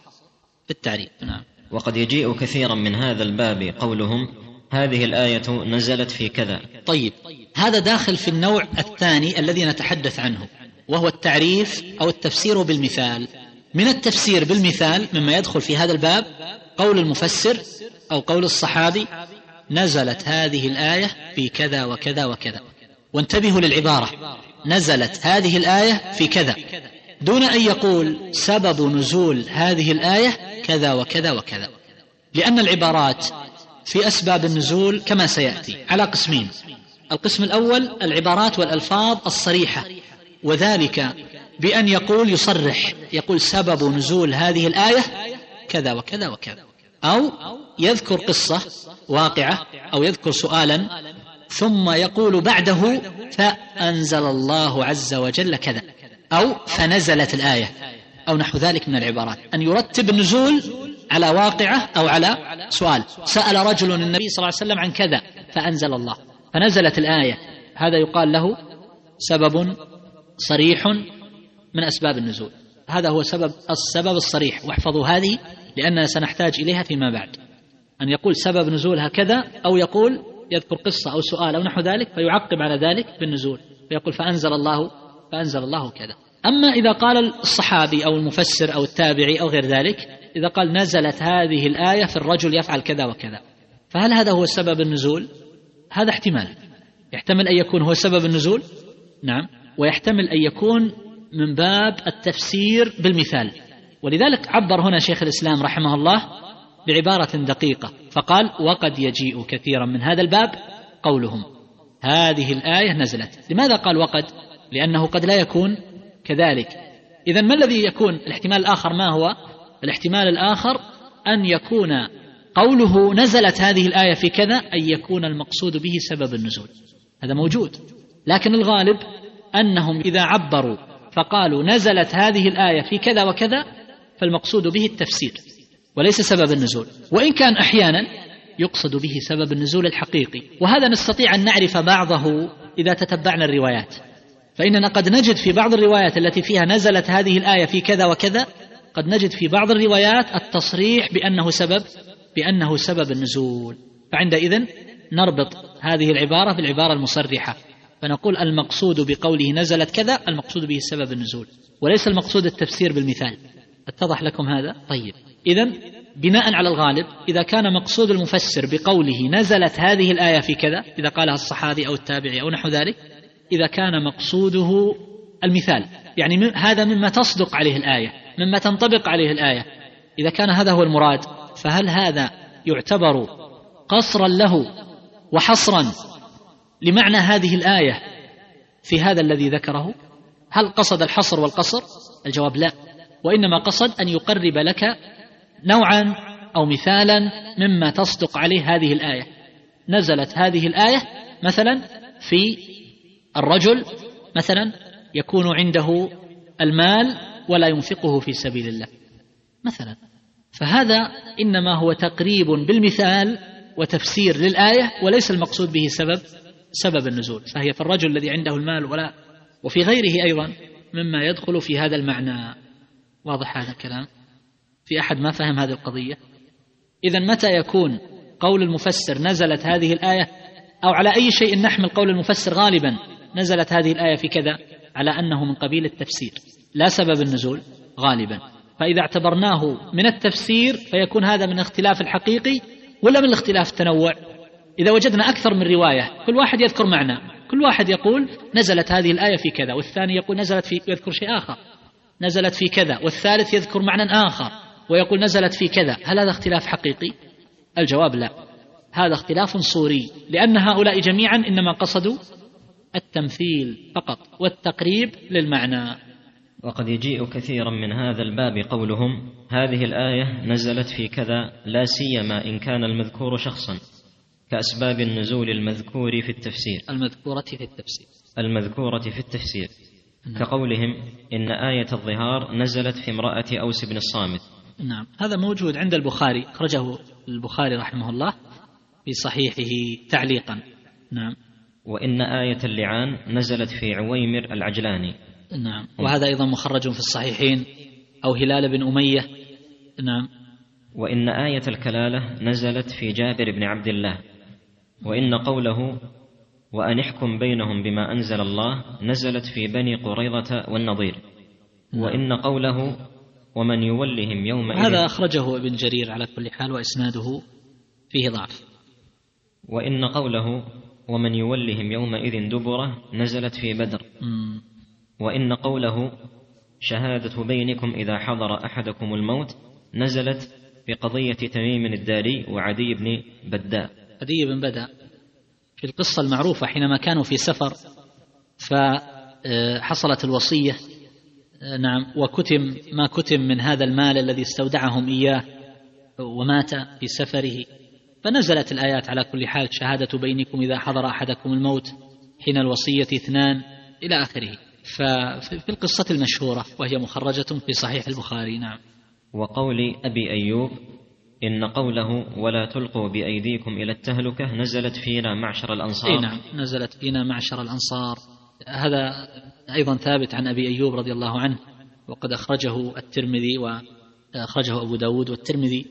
في التعريف. نعم. وقد يجيء كثيرا من هذا الباب قولهم: هذه الآية نزلت في كذا. طيب، هذا داخل في النوع الثاني الذي نتحدث عنه، وهو التعريف أو التفسير بالمثال. من التفسير بالمثال مما يدخل في هذا الباب قول المفسر أو قول الصحابي: نزلت هذه الآية في كذا وكذا وكذا. وانتبهوا للعبارة: نزلت هذه الآية في كذا، دون أن يقول سبب نزول هذه الآية كذا وكذا وكذا، لأن العبارات في أسباب النزول كما سيأتي على قسمين. القسم الأول العبارات والألفاظ الصريحة، وذلك بأن يقول يصرح، يقول سبب نزول هذه الآية كذا وكذا وكذا، أو يذكر قصة واقعة أو يذكر سؤالا ثم يقول بعده فأنزل الله عز وجل كذا، أو فنزلت الآية، أو نحو ذلك من العبارات، أن يرتب النزول على واقعة أو على سؤال. سأل رجل النبي صلى الله عليه وسلم عن كذا فأنزل الله فنزلت الآية، هذا يقال له سبب صريح من أسباب النزول، هذا هو السبب الصريح. واحفظوا هذه لأننا سنحتاج إليها فيما بعد، أن يقول سبب نزولها كذا، أو يقول يذكر قصة أو سؤال أو نحو ذلك فيعقب على ذلك بالنزول فيقول فأنزل الله كذا. أما إذا قال الصحابي أو المفسر أو التابعي أو غير ذلك، إذا قال نزلت هذه الآية في الرجل يفعل كذا وكذا، فهل هذا هو سبب النزول؟ هذا يحتمل أن يكون هو سبب النزول، نعم، ويحتمل أن يكون من باب التفسير بالمثال. ولذلك عبر هنا شيخ الإسلام رحمه الله بعبارة دقيقة فقال: وقد يجيء كثيرا من هذا الباب قولهم هذه الآية نزلت. لماذا قال وقد؟ لأنه قد لا يكون كذلك. إذن ما الذي يكون الاحتمال الآخر؟ ما هو الاحتمال الآخر؟ أن يكون قوله نزلت هذه الآية في كذا أن يكون المقصود به سبب النزول، هذا موجود، لكن الغالب أنهم إذا عبروا فقالوا نزلت هذه الآية في كذا وكذا فالمقصود به التفسير وليس سبب النزول، وإن كان أحيانا يقصد به سبب النزول الحقيقي، وهذا نستطيع أن نعرف بعضه إذا تتبعنا الروايات، فإننا قد نجد في بعض الروايات التي فيها نزلت هذه الآية في كذا وكذا قد نجد في بعض الروايات التصريح بأنه سبب النزول، فعندئذ نربط هذه العبارة بالعبارة المصرحة فنقول المقصود بقوله نزلت كذا المقصود به سبب النزول وليس المقصود التفسير بالمثال. اتضح لكم هذا؟ طيب، إذن بناء على الغالب إذا كان مقصود المفسر بقوله نزلت هذه الآية في كذا، إذا قالها الصحابي أو التابعي أو نحو ذلك، إذا كان مقصوده المثال يعني هذا مما تصدق عليه الآية، مما تنطبق عليه الآية، إذا كان هذا هو المراد فهل هذا يعتبر قصرا له وحصرا لمعنى هذه الآية في هذا الذي ذكره؟ هل قصد الحصر والقصر؟ الجواب لا، وإنما قصد أن يقرب لك نوعا أو مثالا مما تصدق عليه هذه الآية. نزلت هذه الآية مثلا في الرجل مثلا يكون عنده المال ولا ينفقه في سبيل الله مثلا، فهذا إنما هو تقريب بالمثال وتفسير للآية وليس المقصود به سبب النزول، فهي في الرجل الذي عنده المال ولا، وفي غيره أيضا مما يدخل في هذا المعنى. واضح هذا الكلام؟ في أحد ما فهم هذه القضية؟ إذن متى يكون قول المفسر نزلت هذه الآية، أو على أي شيء نحمل قول المفسر غالبا نزلت هذه الآية في كذا، على أنه من قبيل التفسير لا سبب النزول غالبا، فإذا اعتبرناه من التفسير فيكون هذا من اختلاف الحقيقي ولا من الاختلاف التنوع؟ إذا وجدنا أكثر من رواية كل واحد يذكر معنى، كل واحد يقول نزلت هذه الآية في كذا، والثاني يقول نزلت في يذكر شيء آخر نزلت في كذا، والثالث يذكر معنى آخر ويقول نزلت في كذا، هل هذا اختلاف حقيقي؟ الجواب لا، هذا اختلاف صوري، لأن هؤلاء جميعا إنما قصدوا التمثيل فقط والتقريب للمعنى. وقد يجيء كثيرا من هذا الباب قولهم هذه الآية نزلت في كذا، لا سيما إن كان المذكور شخصا، كأسباب النزول المذكورة في التفسير كقولهم إن آية الظهار نزلت في امرأة أوس بن الصامت. نعم، هذا موجود عند البخاري، أخرجه البخاري رحمه الله في صحيحه تعليقا. نعم. وإن آية اللعان نزلت في عويمر العجلاني. نعم، وهذا أيضا مخرج في الصحيحين، أو هلال بن أمية. نعم. وإن آية الكلالة نزلت في جابر بن عبد الله. وإن قوله وأن احكم بينهم بما أنزل الله نزلت في بني قريظة والنضير. وإن قوله ومن يولهم يومئذ، هذا أخرجه ابن جرير على كل حال وإسناده فيه ضعف. وإن قوله ومن يولهم يومئذ دبره نزلت في بدر. وإن قوله شهادة بينكم إذا حضر أحدكم الموت نزلت في قضية تميم الداري وعدي بن بداء. عدي بن بداء في القصة المعروفة حينما كانوا في سفر فحصلت الوصية، نعم، وكتم ما كتم من هذا المال الذي استودعهم إياه ومات في سفره، فنزلت الآيات على كل حال شهادة بينكم إذا حضر أحدكم الموت حين الوصية 2 إلى آخره، ففي القصة المشهورة وهي مخرجة في صحيح البخاري. نعم. وقول أبي أيوب إن قوله ولا تلقوا بأيديكم إلى التهلكة نزلت فينا معشر الأنصار. نعم، نزلت فينا معشر الأنصار، هذا أيضا ثابت عن أبي أيوب رضي الله عنه، وقد أخرجه الترمذي وأخرجه أبو داود والترمذي.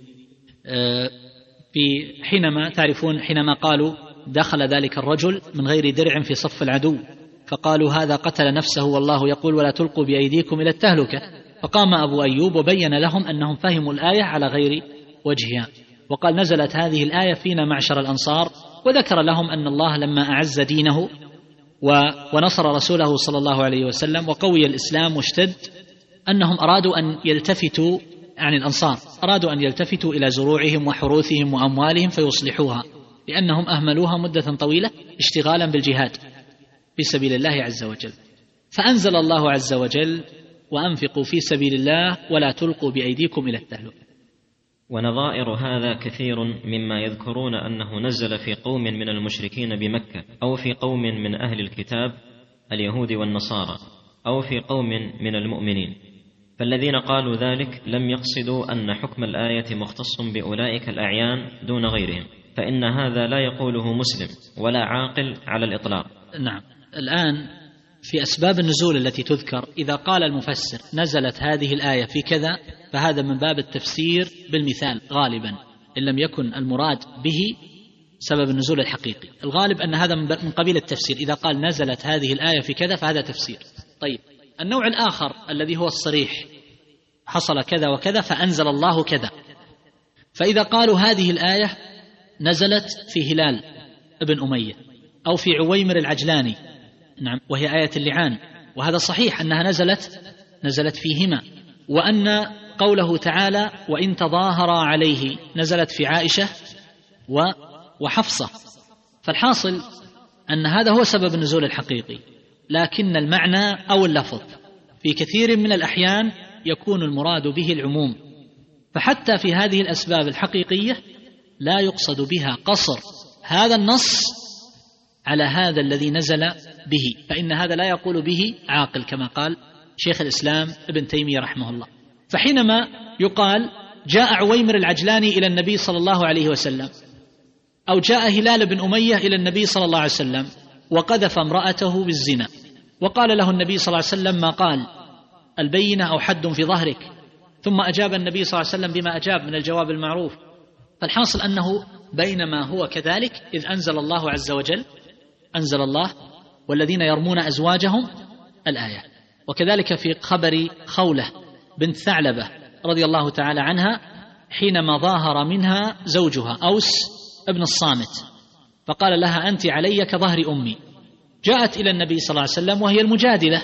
في حينما تعرفون حينما قالوا دخل ذلك الرجل من غير درع في صف العدو فقالوا هذا قتل نفسه والله يقول ولا تلقوا بأيديكم إلى التهلكة، فقام أبو أيوب وبين لهم أنهم فهموا الآية على غير وجهها، وقال نزلت هذه الآية فينا معشر الأنصار، وذكر لهم أن الله لما أعز دينه ونصر رسوله صلى الله عليه وسلم وقوي الإسلام واشتد، أنهم أرادوا أن يلتفتوا عن الأنصار، أرادوا أن يلتفتوا إلى زروعهم وحروثهم وأموالهم فيصلحوها، لأنهم أهملوها مدة طويلة اشتغالا بالجهاد في سبيل الله عز وجل، فأنزل الله عز وجل وأنفقوا في سبيل الله ولا تلقوا بأيديكم إلى التهلكة. ونظائر هذا كثير مما يذكرون أنه نزل في قوم من المشركين بمكة، أو في قوم من أهل الكتاب اليهود والنصارى، أو في قوم من المؤمنين. فالذين قالوا ذلك لم يقصدوا أن حكم الآية مختص بأولئك الأعيان دون غيرهم، فإن هذا لا يقوله مسلم ولا عاقل على الإطلاق. نعم. الآن في أسباب النزول التي تذكر، إذا قال المفسر نزلت هذه الآية في كذا، فهذا من باب التفسير بالمثال غالبا، إن لم يكن المراد به سبب النزول الحقيقي. الغالب أن هذا من قبيل التفسير، إذا قال نزلت هذه الآية في كذا فهذا تفسير. طيب، النوع الآخر الذي هو الصريح، حصل كذا وكذا فأنزل الله كذا. فإذا قالوا هذه الآية نزلت في هلال ابن أمية أو في عويمر العجلاني، نعم، وهي آية اللعان، وهذا صحيح أنها نزلت فيهما، وأن قوله تعالى وإن تظاهر عليه نزلت في عائشة وحفصة. فالحاصل أن هذا هو سبب النزول الحقيقي، لكن المعنى أو اللفظ في كثير من الأحيان يكون المراد به العموم، فحتى في هذه الأسباب الحقيقية لا يقصد بها قصر هذا النص على هذا الذي نزل به، فإن هذا لا يقول به عاقل كما قال شيخ الإسلام ابن تيمية رحمه الله. فحينما يقال جاء عويمر العجلاني إلى النبي صلى الله عليه وسلم، أو جاء هلال بن أمية إلى النبي صلى الله عليه وسلم وقذف امرأته بالزنا، وقال له النبي صلى الله عليه وسلم ما قال، البينة أو حد في ظهرك، ثم أجاب النبي صلى الله عليه وسلم بما أجاب من الجواب المعروف. فالحاصل أنه بينما هو كذلك إذ أنزل الله عز وجل، أنزل الله والذين يرمون أزواجهم الآية. وكذلك في خبر خولة بنت ثعلبة رضي الله تعالى عنها حينما ظاهر منها زوجها أوس ابن الصامت فقال لها أنت علي كظهر أمي، جاءت إلى النبي صلى الله عليه وسلم وهي المجادلة،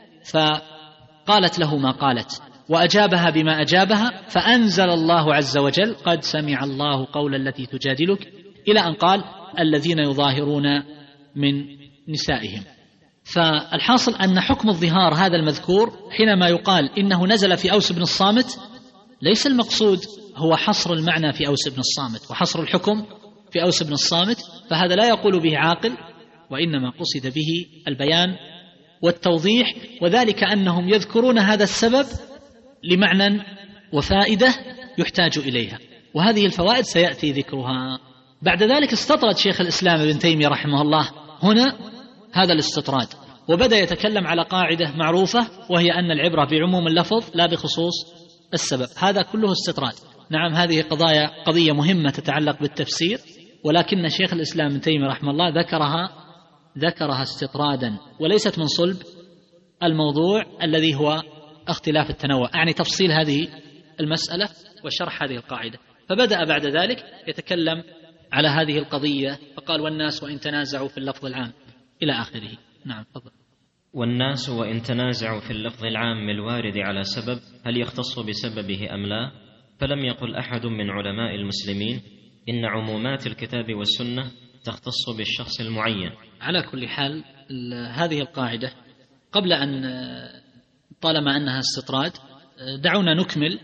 فقالت له ما قالت وأجابها بما أجابها، فأنزل الله عز وجل قد سمع الله قول التي تجادلك، إلى أن قال الذين يظاهرون من نسائهم. فالحاصل أن حكم الظهار هذا المذكور حينما يقال إنه نزل في أوس بن الصامت، ليس المقصود هو حصر المعنى في أوس بن الصامت وحصر الحكم في أوس بن الصامت، فهذا لا يقول به عاقل، وإنما قصد به البيان والتوضيح، وذلك أنهم يذكرون هذا السبب لمعنى وفائدة يحتاج إليها، وهذه الفوائد سيأتي ذكرها. بعد ذلك استطرد شيخ الإسلام ابن تيمية رحمه الله هنا هذا الاستطراد، وبدأ يتكلم على قاعدة معروفة، وهي أن العبرة بعموم اللفظ لا بخصوص السبب. هذا كله استطراد. نعم، هذه قضية مهمة تتعلق بالتفسير، ولكن شيخ الإسلام ابن تيمية رحمه الله ذكرها استطرادا، وليست من صلب الموضوع الذي هو اختلاف التنوع، يعني تفصيل هذه المسألة وشرح هذه القاعدة. فبدأ بعد ذلك يتكلم على هذه القضية، فقال والناس وإن تنازعوا في اللفظ العام إلى آخره. نعم، تفضل. والناس وإن تنازعوا في اللفظ العام الوارد على سبب هل يختص بسببه أم لا؟ فلم يقل أحد من علماء المسلمين إن عمومات الكتاب والسنة تختص بالشخص المعين. على كل حال هذه القاعدة قبل أن طالما أنها استطراد دعونا نكمل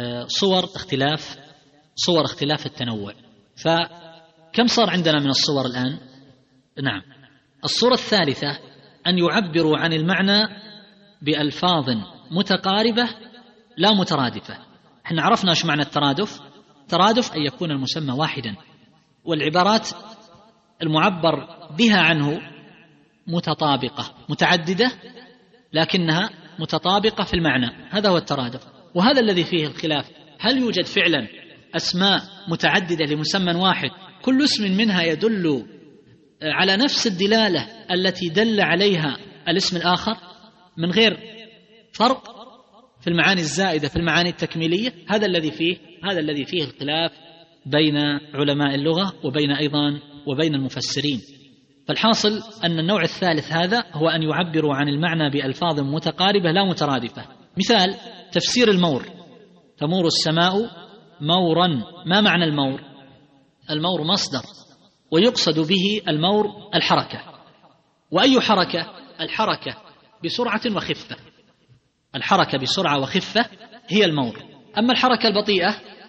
صور اختلاف التنوع. فكم صار عندنا من الصور الآن؟ نعم، الصورة الثالثة أن يعبروا عن المعنى بألفاظ متقاربة لا مترادفة. احنا عرفنا ايش معنى الترادف. الترادف أن يكون المسمى واحدا، والعبارات المعبر بها عنه متطابقة متعددة لكنها متطابقة في المعنى، هذا هو الترادف. وهذا الذي فيه الخلاف، هل يوجد فعلا أسماء متعددة لمسمى واحد كل اسم منها يدل على نفس الدلالة التي دل عليها الاسم الآخر من غير فرق في المعاني الزائدة في المعاني التكميلية؟ هذا الذي فيه الخلاف بين علماء اللغة وبين المفسرين. فالحاصل أن النوع الثالث هذا هو أن يعبروا عن المعنى بألفاظ متقاربة لا مترادفة. مثال تفسير المور: تمور السماء مورا. ما معنى المور؟ المور مصدر، ويقصد به المور الحركة. وأي حركة؟ الحركة بسرعة وخفة. الحركة بسرعة وخفة هي المور. أما الحركة البطيئة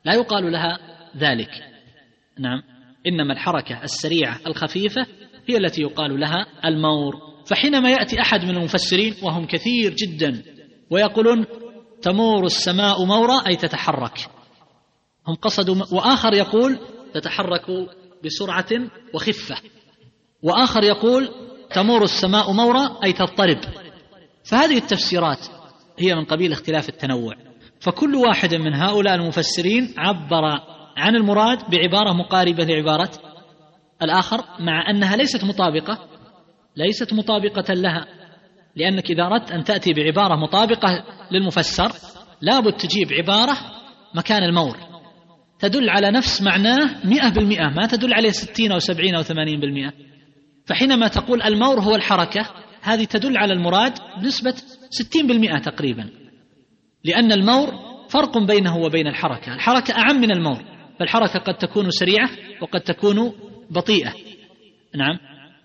لا يقال لها ذلك. نعم، إنما الحركة السريعة الخفيفة هي التي يقال لها المور. فحينما يأتي أحد من المفسرين وهم كثير جدا ويقولون تمور السماء مورا أي تتحرك، هم قصدوا، وآخر يقول تتحرك بسرعة وخفة، وآخر يقول تمور السماء مورا أي تضطرب. فهذه التفسيرات هي من قبيل اختلاف التنوع، فكل واحد من هؤلاء المفسرين عبر عن المراد بعبارة مقاربة لعبارة الآخر، مع أنها ليست مطابقة لها، لأنك إذا أردت أن تأتي بعبارة مطابقة للمفسر لابد تجيب عبارة مكان المور تدل على نفس معناه 100%، ما تدل عليه 60 أو 70 أو 80%. فحينما تقول المور هو الحركة، هذه تدل على المراد بنسبة 60% تقريبا، لأن المور فرق بينه وبين الحركة. الحركة أعم من المور، فالحركة قد تكون سريعة وقد تكون بطيئة. نعم،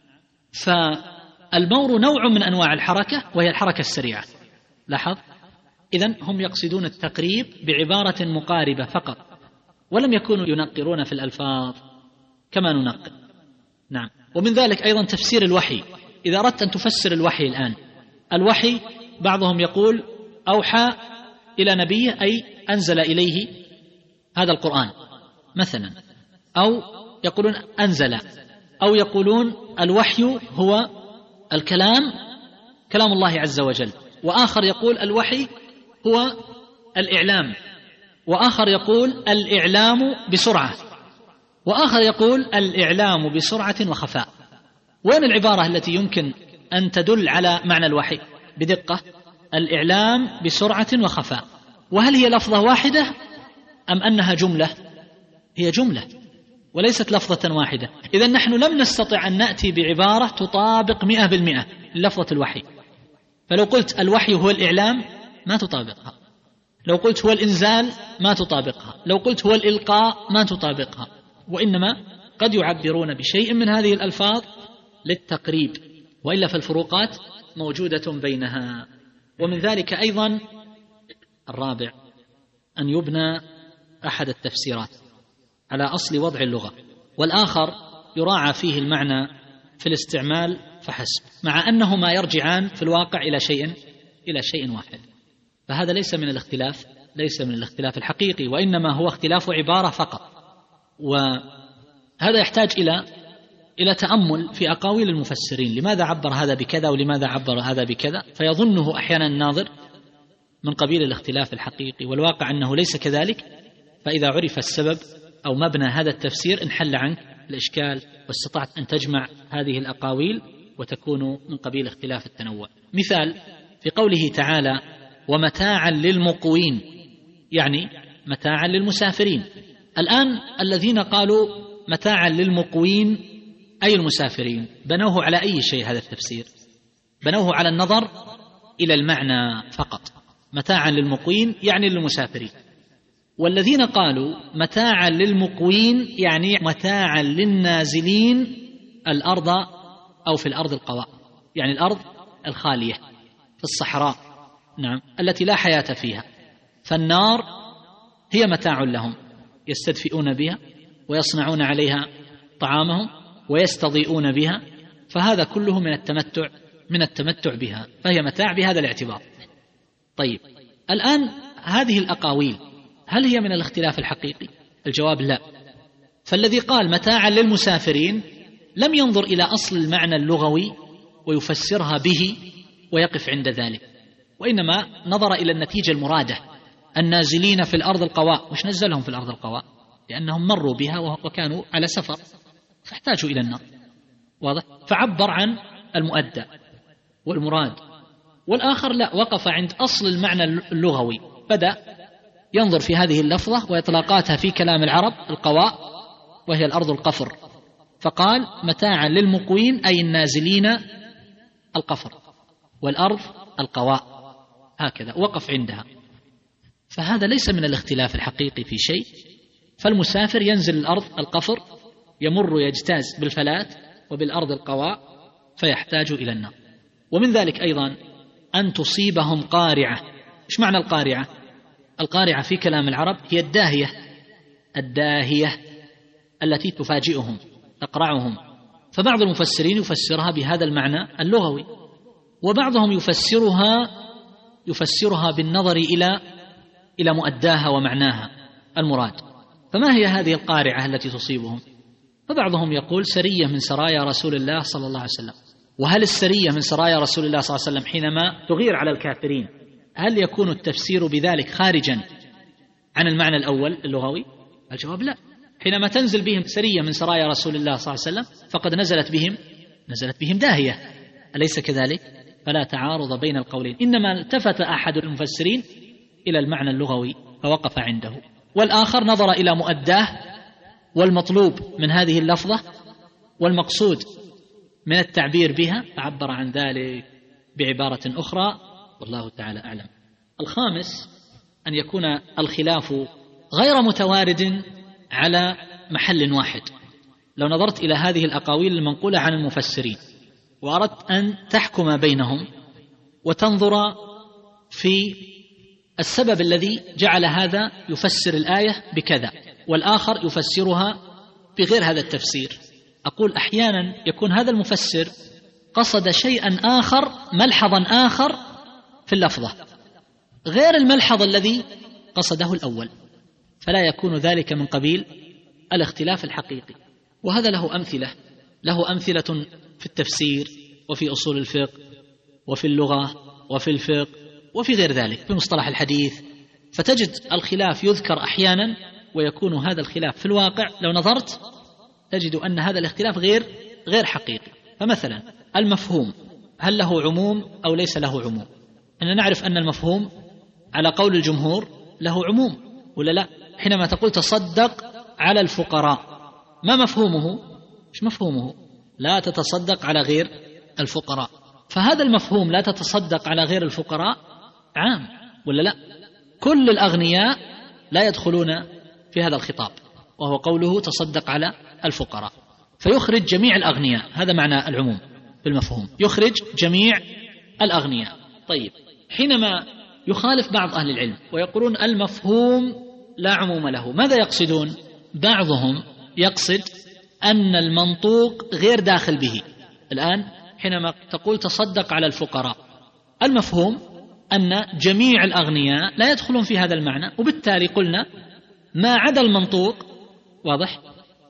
فالمور نوع من أنواع الحركة وهي الحركة السريعة. لاحظ، إذن هم يقصدون التقريب بعبارة مقاربة فقط، ولم يكونوا ينقرون في الألفاظ كما ننقر. نعم، ومن ذلك أيضا تفسير الوحي. إذا أردت أن تفسر الوحي الآن، الوحي بعضهم يقول أوحى إلى نبيه أي أنزل إليه هذا القرآن مثلا، أو يقولون أنزل، أو يقولون الوحي هو كلام الله عز وجل، وآخر يقول الوحي هو الإعلام، وآخر يقول الإعلام بسرعة، وآخر يقول الإعلام بسرعة وخفاء. وين العبارة التي يمكن أن تدل على معنى الوحي بدقة؟ الإعلام بسرعة وخفاء. وهل هي لفظة واحدة أم أنها جملة؟ هي جملة وليست لفظة واحدة. إذن نحن لم نستطع أن نأتي بعبارة تطابق 100% لفظة الوحي. فلو قلت الوحي هو الإعلام ما تطابقها، لو قلت هو الإنزال ما تطابقها، لو قلت هو الإلقاء ما تطابقها، وإنما قد يعبرون بشيء من هذه الألفاظ للتقريب، وإلا فالفروقات موجودة بينها. ومن ذلك أيضا الرابع أن يبنى أحد التفسيرات على أصل وضع اللغة، والآخر يراعى فيه المعنى في الاستعمال فحسب، مع أنهما يرجعان في الواقع إلى شيء واحد. فهذا ليس من الاختلاف الحقيقي، وإنما هو اختلاف عبارة فقط. وهذا يحتاج إلى تأمل في أقاويل المفسرين، لماذا عبر هذا بكذا ولماذا عبر هذا بكذا، فيظنه أحيانا الناظر من قبيل الاختلاف الحقيقي، والواقع أنه ليس كذلك. فإذا عرف السبب أو مبنى هذا التفسير انحل عنك الإشكال، واستطعت أن تجمع هذه الأقاويل وتكون من قبيل اختلاف التنوع. مثال في قوله تعالى ومتاعا للمقوين، يعني متاعا للمسافرين. الآن الذين قالوا متاعا للمقوين أي المسافرين بنوه على أي شيء؟ هذا التفسير بنوه على النظر إلى المعنى فقط، متاعا للمقوين يعني للمسافرين. والذين قالوا متاعا للمقوين يعني متاعا للنازلين الأرض أو في الأرض القواء، يعني الأرض الخالية في الصحراء، نعم، التي لا حياة فيها. فالنار هي متاع لهم يستدفئون بها ويصنعون عليها طعامهم ويستضيئون بها، فهذا كله من التمتع بها، فهي متاع بهذا الاعتبار. طيب، الآن هذه الأقاويل هل هي من الاختلاف الحقيقي؟ الجواب لا. فالذي قال متاعا للمسافرين لم ينظر إلى أصل المعنى اللغوي ويفسرها به ويقف عند ذلك، وإنما نظر إلى النتيجة المرادة. النازلين في الأرض القواء، وش نزلهم في الأرض القواء؟ لأنهم مروا بها وكانوا على سفر فاحتاجوا إلى النار، واضح؟ فعبر عن المؤدى والمراد. والآخر لا، وقف عند أصل المعنى اللغوي، بدأ ينظر في هذه اللفظة وإطلاقاتها في كلام العرب القواء، وهي الأرض القفر، فقال متاعا للمقوين أي النازلين القفر، والأرض القواء، هكذا وقف عندها. فهذا ليس من الاختلاف الحقيقي في شيء. فالمسافر ينزل الأرض القفر، يمر يجتاز بالفلات وبالأرض القواء، فيحتاج إلى النار. ومن ذلك أيضا أن تصيبهم قارعة. إيش معنى القارعة؟ القارعة في كلام العرب هي الداهية الداهية التي تفاجئهم تقرعهم. فبعض المفسرين يفسرها بهذا المعنى اللغوي، وبعضهم يفسرها بالنظر إلى مؤداها ومعناها المراد. فما هي هذه القارعة التي تصيبهم؟ فبعضهم يقول سرية من سرايا رسول الله صلى الله عليه وسلم. وهل السرية من سرايا رسول الله صلى الله عليه وسلم حينما تغير على الكافرين هل يكون التفسير بذلك خارجا عن المعنى الأول اللغوي؟ الجواب لا. حينما تنزل بهم سرية من سرايا رسول الله صلى الله عليه وسلم فقد نزلت بهم داهية، أليس كذلك؟ فلا تعارض بين القولين، إنما التفت أحد المفسرين إلى المعنى اللغوي فوقف عنده، والآخر نظر إلى مؤداه والمطلوب من هذه اللفظة والمقصود من التعبير بها فعبر عن ذلك بعبارة أخرى، والله تعالى أعلم. الخامس أن يكون الخلاف غير متوارد على محل واحد. لو نظرت إلى هذه الأقاويل المنقولة عن المفسرين وأردت أن تحكم بينهم وتنظر في السبب الذي جعل هذا يفسر الآية بكذا والآخر يفسرها بغير هذا التفسير، أقول أحيانا يكون هذا المفسر قصد شيئا آخر، ملحظا آخر في اللفظة غير الملحظ الذي قصده الأول، فلا يكون ذلك من قبيل الاختلاف الحقيقي. وهذا له أمثلة في التفسير وفي أصول الفقه وفي اللغة وفي الفقه وفي غير ذلك في مصطلح الحديث. فتجد الخلاف يذكر أحيانا ويكون هذا الخلاف في الواقع لو نظرت تجد أن هذا الاختلاف غير حقيقي. فمثلا المفهوم هل له عموم أو ليس له عموم؟ أننا نعرف أن المفهوم على قول الجمهور له عموم ولا لا؟ حينما تقول تصدق على الفقراء ما مفهومه؟ مش مفهومه لا تتصدق على غير الفقراء، فهذا المفهوم لا تتصدق على غير الفقراء عام ولا لا؟ كل الأغنياء لا يدخلون في هذا الخطاب، وهو قوله تصدق على الفقراء، فيخرج جميع الأغنياء، هذا معنى العموم في المفهوم، يخرج جميع الأغنياء. طيب حينما يخالف بعض أهل العلم ويقولون المفهوم لا عموم له، ماذا يقصدون؟ بعضهم يقصد أن المنطوق غير داخل به. الآن حينما تقول تصدق على الفقراء المفهوم أن جميع الأغنياء لا يدخلون في هذا المعنى، وبالتالي قلنا ما عدا المنطوق واضح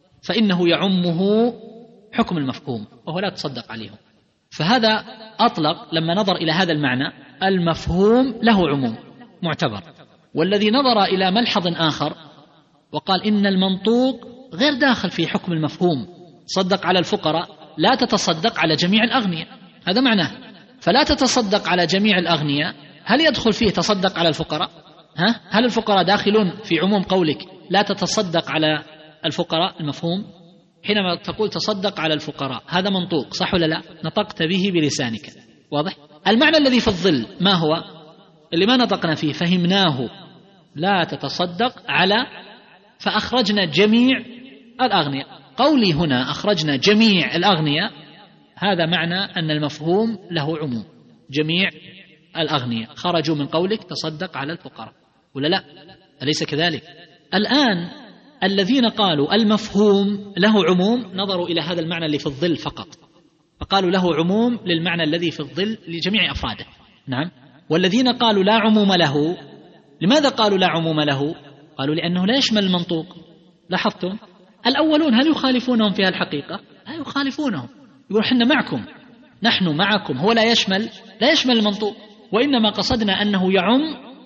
فإنه يعمه حكم المفهوم وهو لا تصدق عليهم. فهذا أطلق لما نظر إلى هذا المعنى المفهوم له عموم معتبر، والذي نظر إلى ملحظ آخر وقال إن المنطوق غير داخل في حكم المفهوم، صدق على الفقراء لا تتصدق على جميع الأغنياء، هذا معناه. فلا تتصدق على جميع الأغنياء هل يدخل فيه تصدق على الفقراء؟ هل الفقراء داخلون في عموم قولك لا تتصدق على الفقراء؟ المفهوم حينما تقول تصدق على الفقراء هذا منطوق صح ولا لا؟ نطقت به بلسانك واضح. المعنى الذي في الظل ما هو اللي ما نطقنا فيه فهمناه لا تتصدق على، فأخرجنا جميع الأغنياء. قولي هنا أخرجنا جميع الأغنياء هذا معنى أن المفهوم له عموم، جميع الأغنياء خرجوا من قولك تصدق على الفقراء ولا لا؟ أليس كذلك؟ الآن الذين قالوا المفهوم له عموم نظروا إلى هذا المعنى اللي في الظل فقط، فقالوا له عموم للمعنى الذي في الظل لجميع أفراده. نعم. والذين قالوا لا عموم له، لماذا قالوا لا عموم له؟ قالوا لأنه لا يشمل المنطوق. لاحظتم الأولون هل يخالفونهم في الحقيقة؟ لا يخالفونهم، يقول حنا معكم، نحن معكم، هو لا يشمل المنطوق، وإنما قصدنا أنه يعم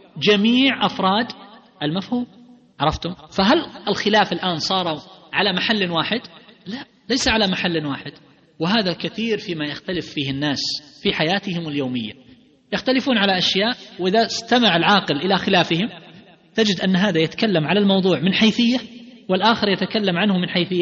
جميع أفراد المفهوم. عرفتم؟ فهل الخلاف الآن صار على محل واحد؟ لا، ليس على محل واحد. وهذا كثير فيما يختلف فيه الناس في حياتهم اليومية، يختلفون على أشياء، وإذا استمع العاقل إلى خلافهم تجد أن هذا يتكلم على الموضوع من حيثية والآخر يتكلم عنه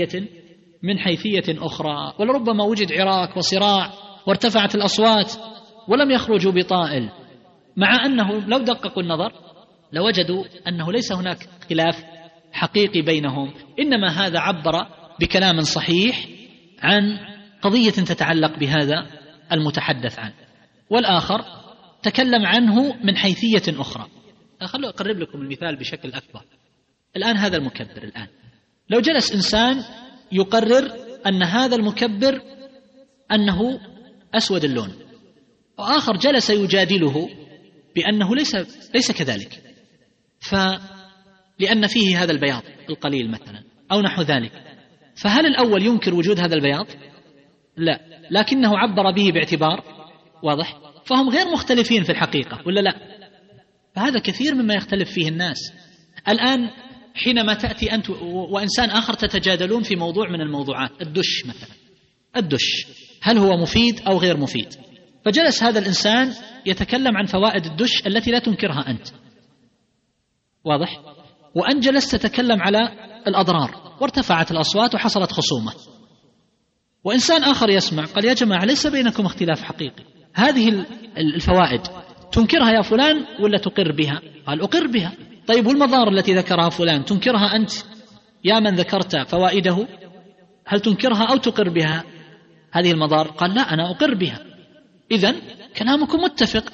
من حيثية أخرى، ولربما وجد عراك وصراع وارتفعت الأصوات ولم يخرجوا بطائل، مع أنه لو دققوا النظر لوجدوا أنه ليس هناك خلاف حقيقي بينهم، إنما هذا عبر بكلام صحيح عن قضية تتعلق بهذا المتحدث عنه، والآخر تكلم عنه من حيثية أخرى. خلوا أقرب لكم المثال بشكل أكبر. الآن هذا المكبر، الآن لو جلس إنسان يقرر أن هذا المكبر أنه أسود اللون، وآخر جلس يجادله بأنه ليس كذلك، لأن فيه هذا البياض القليل مثلا أو نحو ذلك، فهل الأول ينكر وجود هذا البياض؟ لا، لكنه عبر به باعتبار واضح، فهم غير مختلفين في الحقيقة ولا لا؟ فهذا كثير مما يختلف فيه الناس. الآن حينما تأتي أنت وإنسان آخر تتجادلون في موضوع من الموضوعات، الدش مثلا، الدش هل هو مفيد أو غير مفيد؟ فجلس هذا الإنسان يتكلم عن فوائد الدش التي لا تنكرها أنت، واضح، وأن جلست تتكلم على الأضرار وارتفعت الأصوات وحصلت خصومة، وإنسان آخر يسمع قال يا جماعة ليس بينكم اختلاف حقيقي، هذه الفوائد تنكرها يا فلان ولا تقر بها؟ قال أقر بها. طيب والمضار التي ذكرها فلان تنكرها أنت يا من ذكرت فوائده؟ هل تنكرها أو تقر بها هذه المضار؟ قال لا أنا أقر بها. إذن كلامكم متفق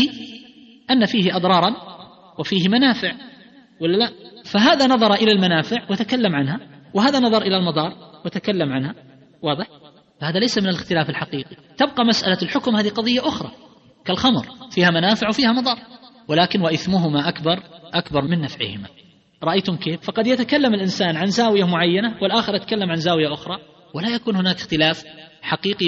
أن فيه أضرارا وفيه منافع ولا لا؟ فهذا نظر إلى المنافع وتكلم عنها، وهذا نظر إلى المضار وتكلم عنها، واضح؟ فهذا ليس من الاختلاف الحقيقي. تبقى مسألة الحكم هذه قضية أخرى كالخمر، فيها منافع وفيها مضار، ولكن وإثمهما أكبر من نفعهما. رأيتم كيف؟ فقد يتكلم الإنسان عن زاوية معينة والآخر يتكلم عن زاوية أخرى، ولا يكون هناك اختلاف حقيقي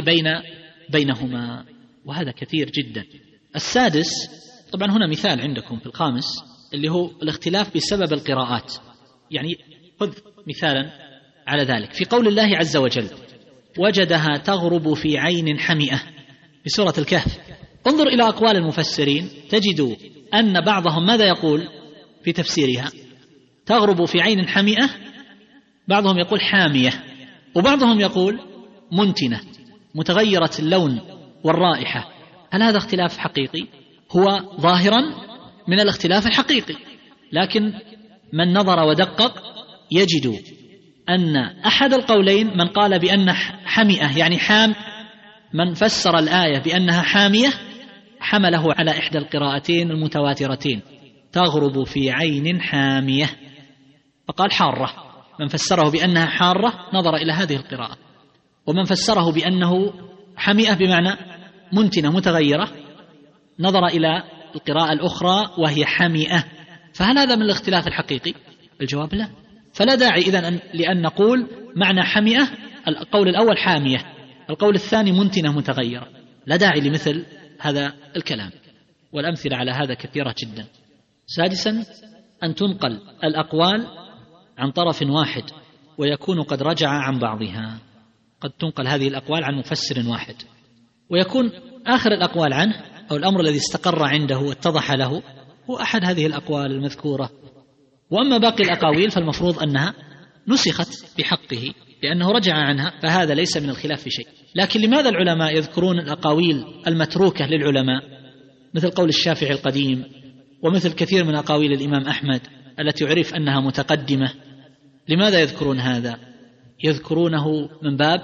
بينهما، وهذا كثير جدا. السادس، طبعا هنا مثال عندكم في الخامس اللي هو الاختلاف بسبب القراءات. يعني خذ مثالا على ذلك في قول الله عز وجل وجدها تغرب في عين حمئة في سورة الكهف. انظر إلى أقوال المفسرين تجد أن بعضهم ماذا يقول في تفسيرها؟ تغرب في عين حمئة، بعضهم يقول حامية، وبعضهم يقول منتنة متغيرة اللون والرائحة. هل هذا اختلاف حقيقي؟ هو ظاهرا من الاختلاف الحقيقي، لكن من نظر ودقق يجد أن أحد القولين من قال بأن حمئة يعني حام، من فسر الآية بأنها حامية حمله على إحدى القراءتين المتواترتين تغرب في عين حامية، فقال حارة. من فسره بأنها حارة نظر إلى هذه القراءة، ومن فسره بأنه حمئة بمعنى منتنة متغيرة نظر إلى القراءة الأخرى وهي حمئة. فهل هذا من الاختلاف الحقيقي؟ الجواب لا. فلا داعي إذن لأن نقول معنى حمئة القول الأول حامية، القول الثاني منتنة متغيرة، لا داعي لمثل هذا الكلام، والأمثلة على هذا كثيرة جدا. سادسا، أن تنقل الأقوال عن طرف واحد ويكون قد رجع عن بعضها. قد تنقل هذه الأقوال عن مفسر واحد ويكون آخر الأقوال عنه أو الأمر الذي استقر عنده واتضح له هو أحد هذه الأقوال المذكورة، وأما باقي الأقاويل فالمفروض أنها نسخت بحقه لأنه رجع عنها، فهذا ليس من الخلاف في شيء. لكن لماذا العلماء يذكرون الأقاويل المتروكة للعلماء مثل قول الشافعي القديم ومثل كثير من أقاويل الإمام أحمد التي يعرف أنها متقدمة؟ لماذا يذكرون هذا؟ يذكرونه من باب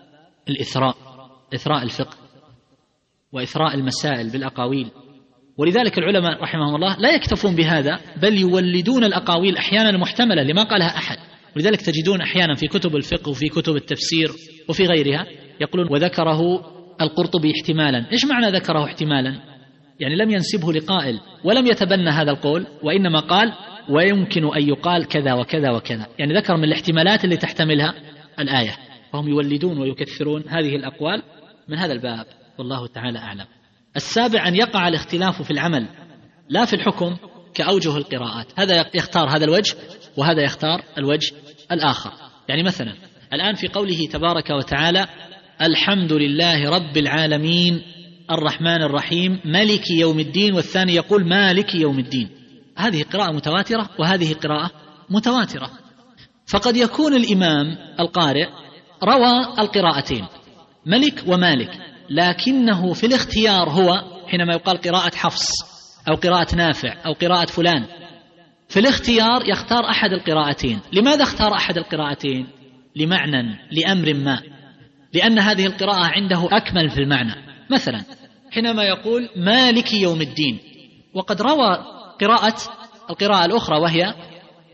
إثراء الفقه وإثراء المسائل بالأقاويل. ولذلك العلماء رحمهم الله لا يكتفون بهذا، بل يولدون الأقاويل أحيانا محتملة لما قالها أحد. ولذلك تجدون أحيانا في كتب الفقه وفي كتب التفسير وفي غيرها يقولون وذكره القرطبي احتمالا. إيش معنى ذكره احتمالا؟ يعني لم ينسبه لقائل ولم يتبنى هذا القول، وإنما قال ويمكن أن يقال كذا وكذا وكذا، يعني ذكر من الاحتمالات اللي تحتملها الآية. فهم يولدون ويكثرون هذه الأقوال من هذا الباب، والله تعالى أعلم. السابع، أن يقع الاختلاف في العمل لا في الحكم كأوجه القراءات، هذا يختار هذا الوجه وهذا يختار الوجه الآخر. يعني مثلا الآن في قوله تبارك وتعالى الحمد لله رب العالمين الرحمن الرحيم ملك يوم الدين، والثاني يقول مالك يوم الدين، هذه قراءة متواترة وهذه قراءة متواترة. فقد يكون الإمام القارئ روى القراءتين ملك ومالك، لكنه في الاختيار هو حينما يقال قراءة حفص أو قراءة نافع أو قراءة فلان، في الاختيار يختار أحد القراءتين. لماذا اختار أحد القراءتين؟ لمعنى، لأمر ما، لأن هذه القراءة عنده أكمل في المعنى. مثلا حينما يقول مالك يوم الدين وقد روى القراءة الأخرى وهي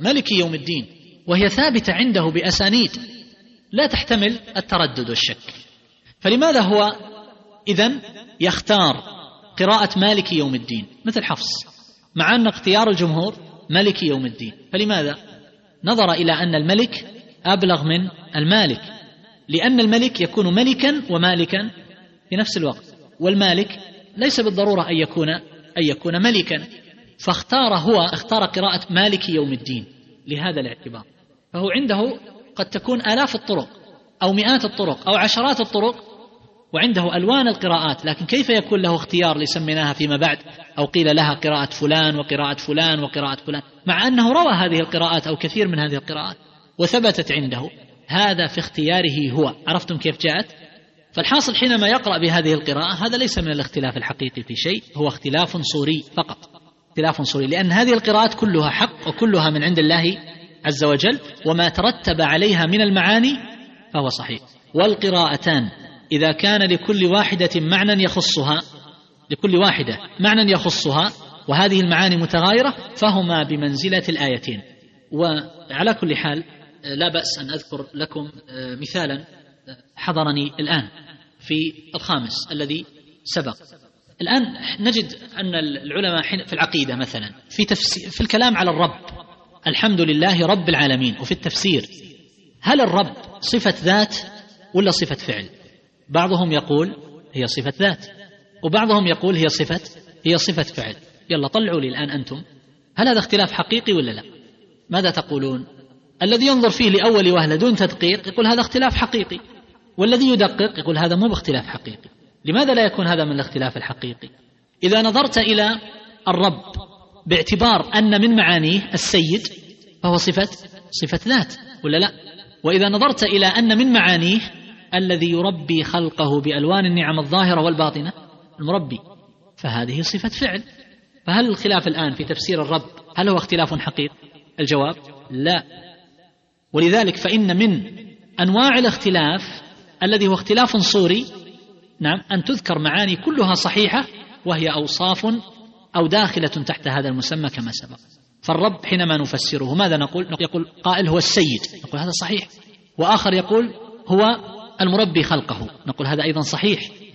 مالك يوم الدين، وهي ثابتة عنده بأسانيد لا تحتمل التردد والشك. فلماذا هو إذن يختار قراءة مالك يوم الدين مثل حفص، مع أن اختيار الجمهور مالك يوم الدين؟ فلماذا؟ نظر إلى أن الملك أبلغ من المالك، لأن الملك يكون ملكا ومالكا في نفس الوقت، والمالك ليس بالضرورة أن يكون ملكا، اختار قراءة مالك يوم الدين لهذا الاعتبار. فهو عنده قد تكون آلاف الطرق أو مئات الطرق أو عشرات الطرق، وعنده ألوان القراءات، لكن كيف يكون له اختيار لسميناها فيما بعد أو قيل لها قراءة فلان وقراءة فلان وقراءة فلان، مع أنه روى هذه القراءات أو كثير من هذه القراءات وثبتت عنده؟ هذا في اختياره هو. عرفتم كيف جاءت؟ فالحاصل حينما يقرأ بهذه القراءة هذا ليس من الاختلاف الحقيقي في شيء، هو اختلاف صوري فقط، اختلاف صوري، لأن هذه القراءات كلها حق وكلها من عند الله عز وجل، وما ترتب عليها من المعاني فهو صحيح. والقراءتان إذا كان لكل واحدة معنى يخصها وهذه المعاني متغايرة فهما بمنزلة الآيتين. وعلى كل حال لا بأس أن أذكر لكم مثالا حضرني الآن في الخامس الذي سبق. الآن نجد أن العلماء في العقيدة مثلا في الكلام على الرب، الحمد لله رب العالمين، وفي التفسير هل الرب صفة ذات ولا صفة فعل؟ بعضهم يقول هي صفة ذات، وبعضهم يقول هي صفة فعل. يلا طلعوا لي الآن أنتم، هل هذا اختلاف حقيقي ولا لا؟ ماذا تقولون؟ الذي ينظر فيه لأول وهلة دون تدقيق يقول هذا اختلاف حقيقي، والذي يدقق يقول هذا مو باختلاف حقيقي. لماذا لا يكون هذا من الاختلاف الحقيقي؟ إذا نظرت إلى الرب باعتبار أن من معانيه السيد فهو صفة ذات ولا لا؟ وإذا نظرت إلى أن من معانيه الذي يربي خلقه بألوان النعم الظاهرة والباطنة المربي، فهذه صفة فعل. فهل الخلاف الآن في تفسير الرب هل هو اختلاف حقيقي؟ الجواب لا. ولذلك فإن من أنواع الاختلاف الذي هو اختلاف صوري، نعم، أن تذكر معاني كلها صحيحة وهي أوصاف أو داخلة تحت هذا المسمى كما سبق. فالرب حينما نفسره ماذا نقول؟ يقول قائل هو السيد، نقول هذا صحيح، وآخر يقول هو المربي خلقه، نقول هذا أيضا صحيح،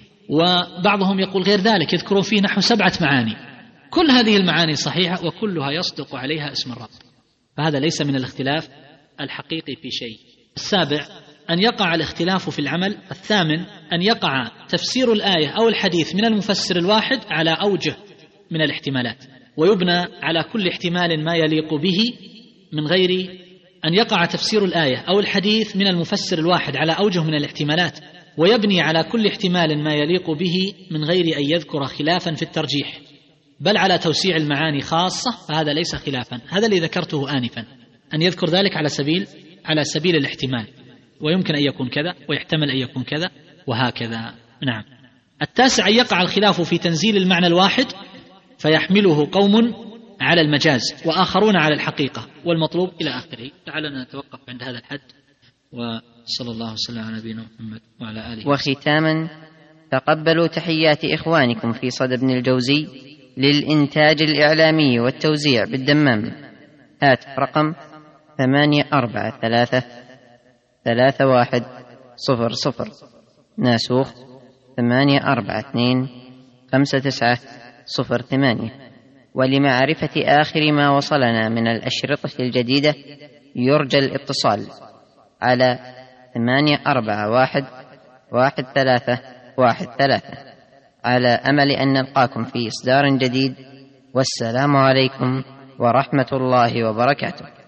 وبعضهم يقول غير ذلك، يذكرون فيه نحو 7 معاني، كل هذه المعاني صحيحة وكلها يصدق عليها اسم الرب، فهذا ليس من الاختلاف الحقيقي في شيء. السابع أن يقع الاختلاف في العمل. الثامن أن يقع تفسير الآية أو الحديث من المفسر الواحد على أوجه من الاحتمالات، ويبنى على كل احتمال ما يليق به من غير أن يقع تفسير الآية أو الحديث من المفسر الواحد على أوجه من الاحتمالات، ويبني على كل احتمال ما يليق به من غير أن يذكر خلافا في الترجيح، بل على توسيع المعاني خاصة، فهذا ليس خلافا. هذا اللي ذكرته آنفا، أن يذكر ذلك على سبيل الاحتمال، ويمكن أن يكون كذا ويحتمل أن يكون كذا وهكذا. نعم. التاسع أن يقع الخلاف في تنزيل المعنى الواحد فيحمله قوم على المجاز وآخرون على الحقيقة والمطلوب إلى آخره. تعالى نتوقف عند هذا الحد، وصلى الله وسلم على نبينا محمد وعلى آله. وختاما تقبلوا تحيات إخوانكم في صدى بن الجوزي للإنتاج الإعلامي والتوزيع بالدمام. هاتف رقم 84333100، ناسوخ 84259008. ولمعرفة آخر ما وصلنا من الأشرطة الجديدة يرجى الاتصال على 84111313 على أمل أن نلقاكم في إصدار جديد. والسلام عليكم ورحمة الله وبركاته.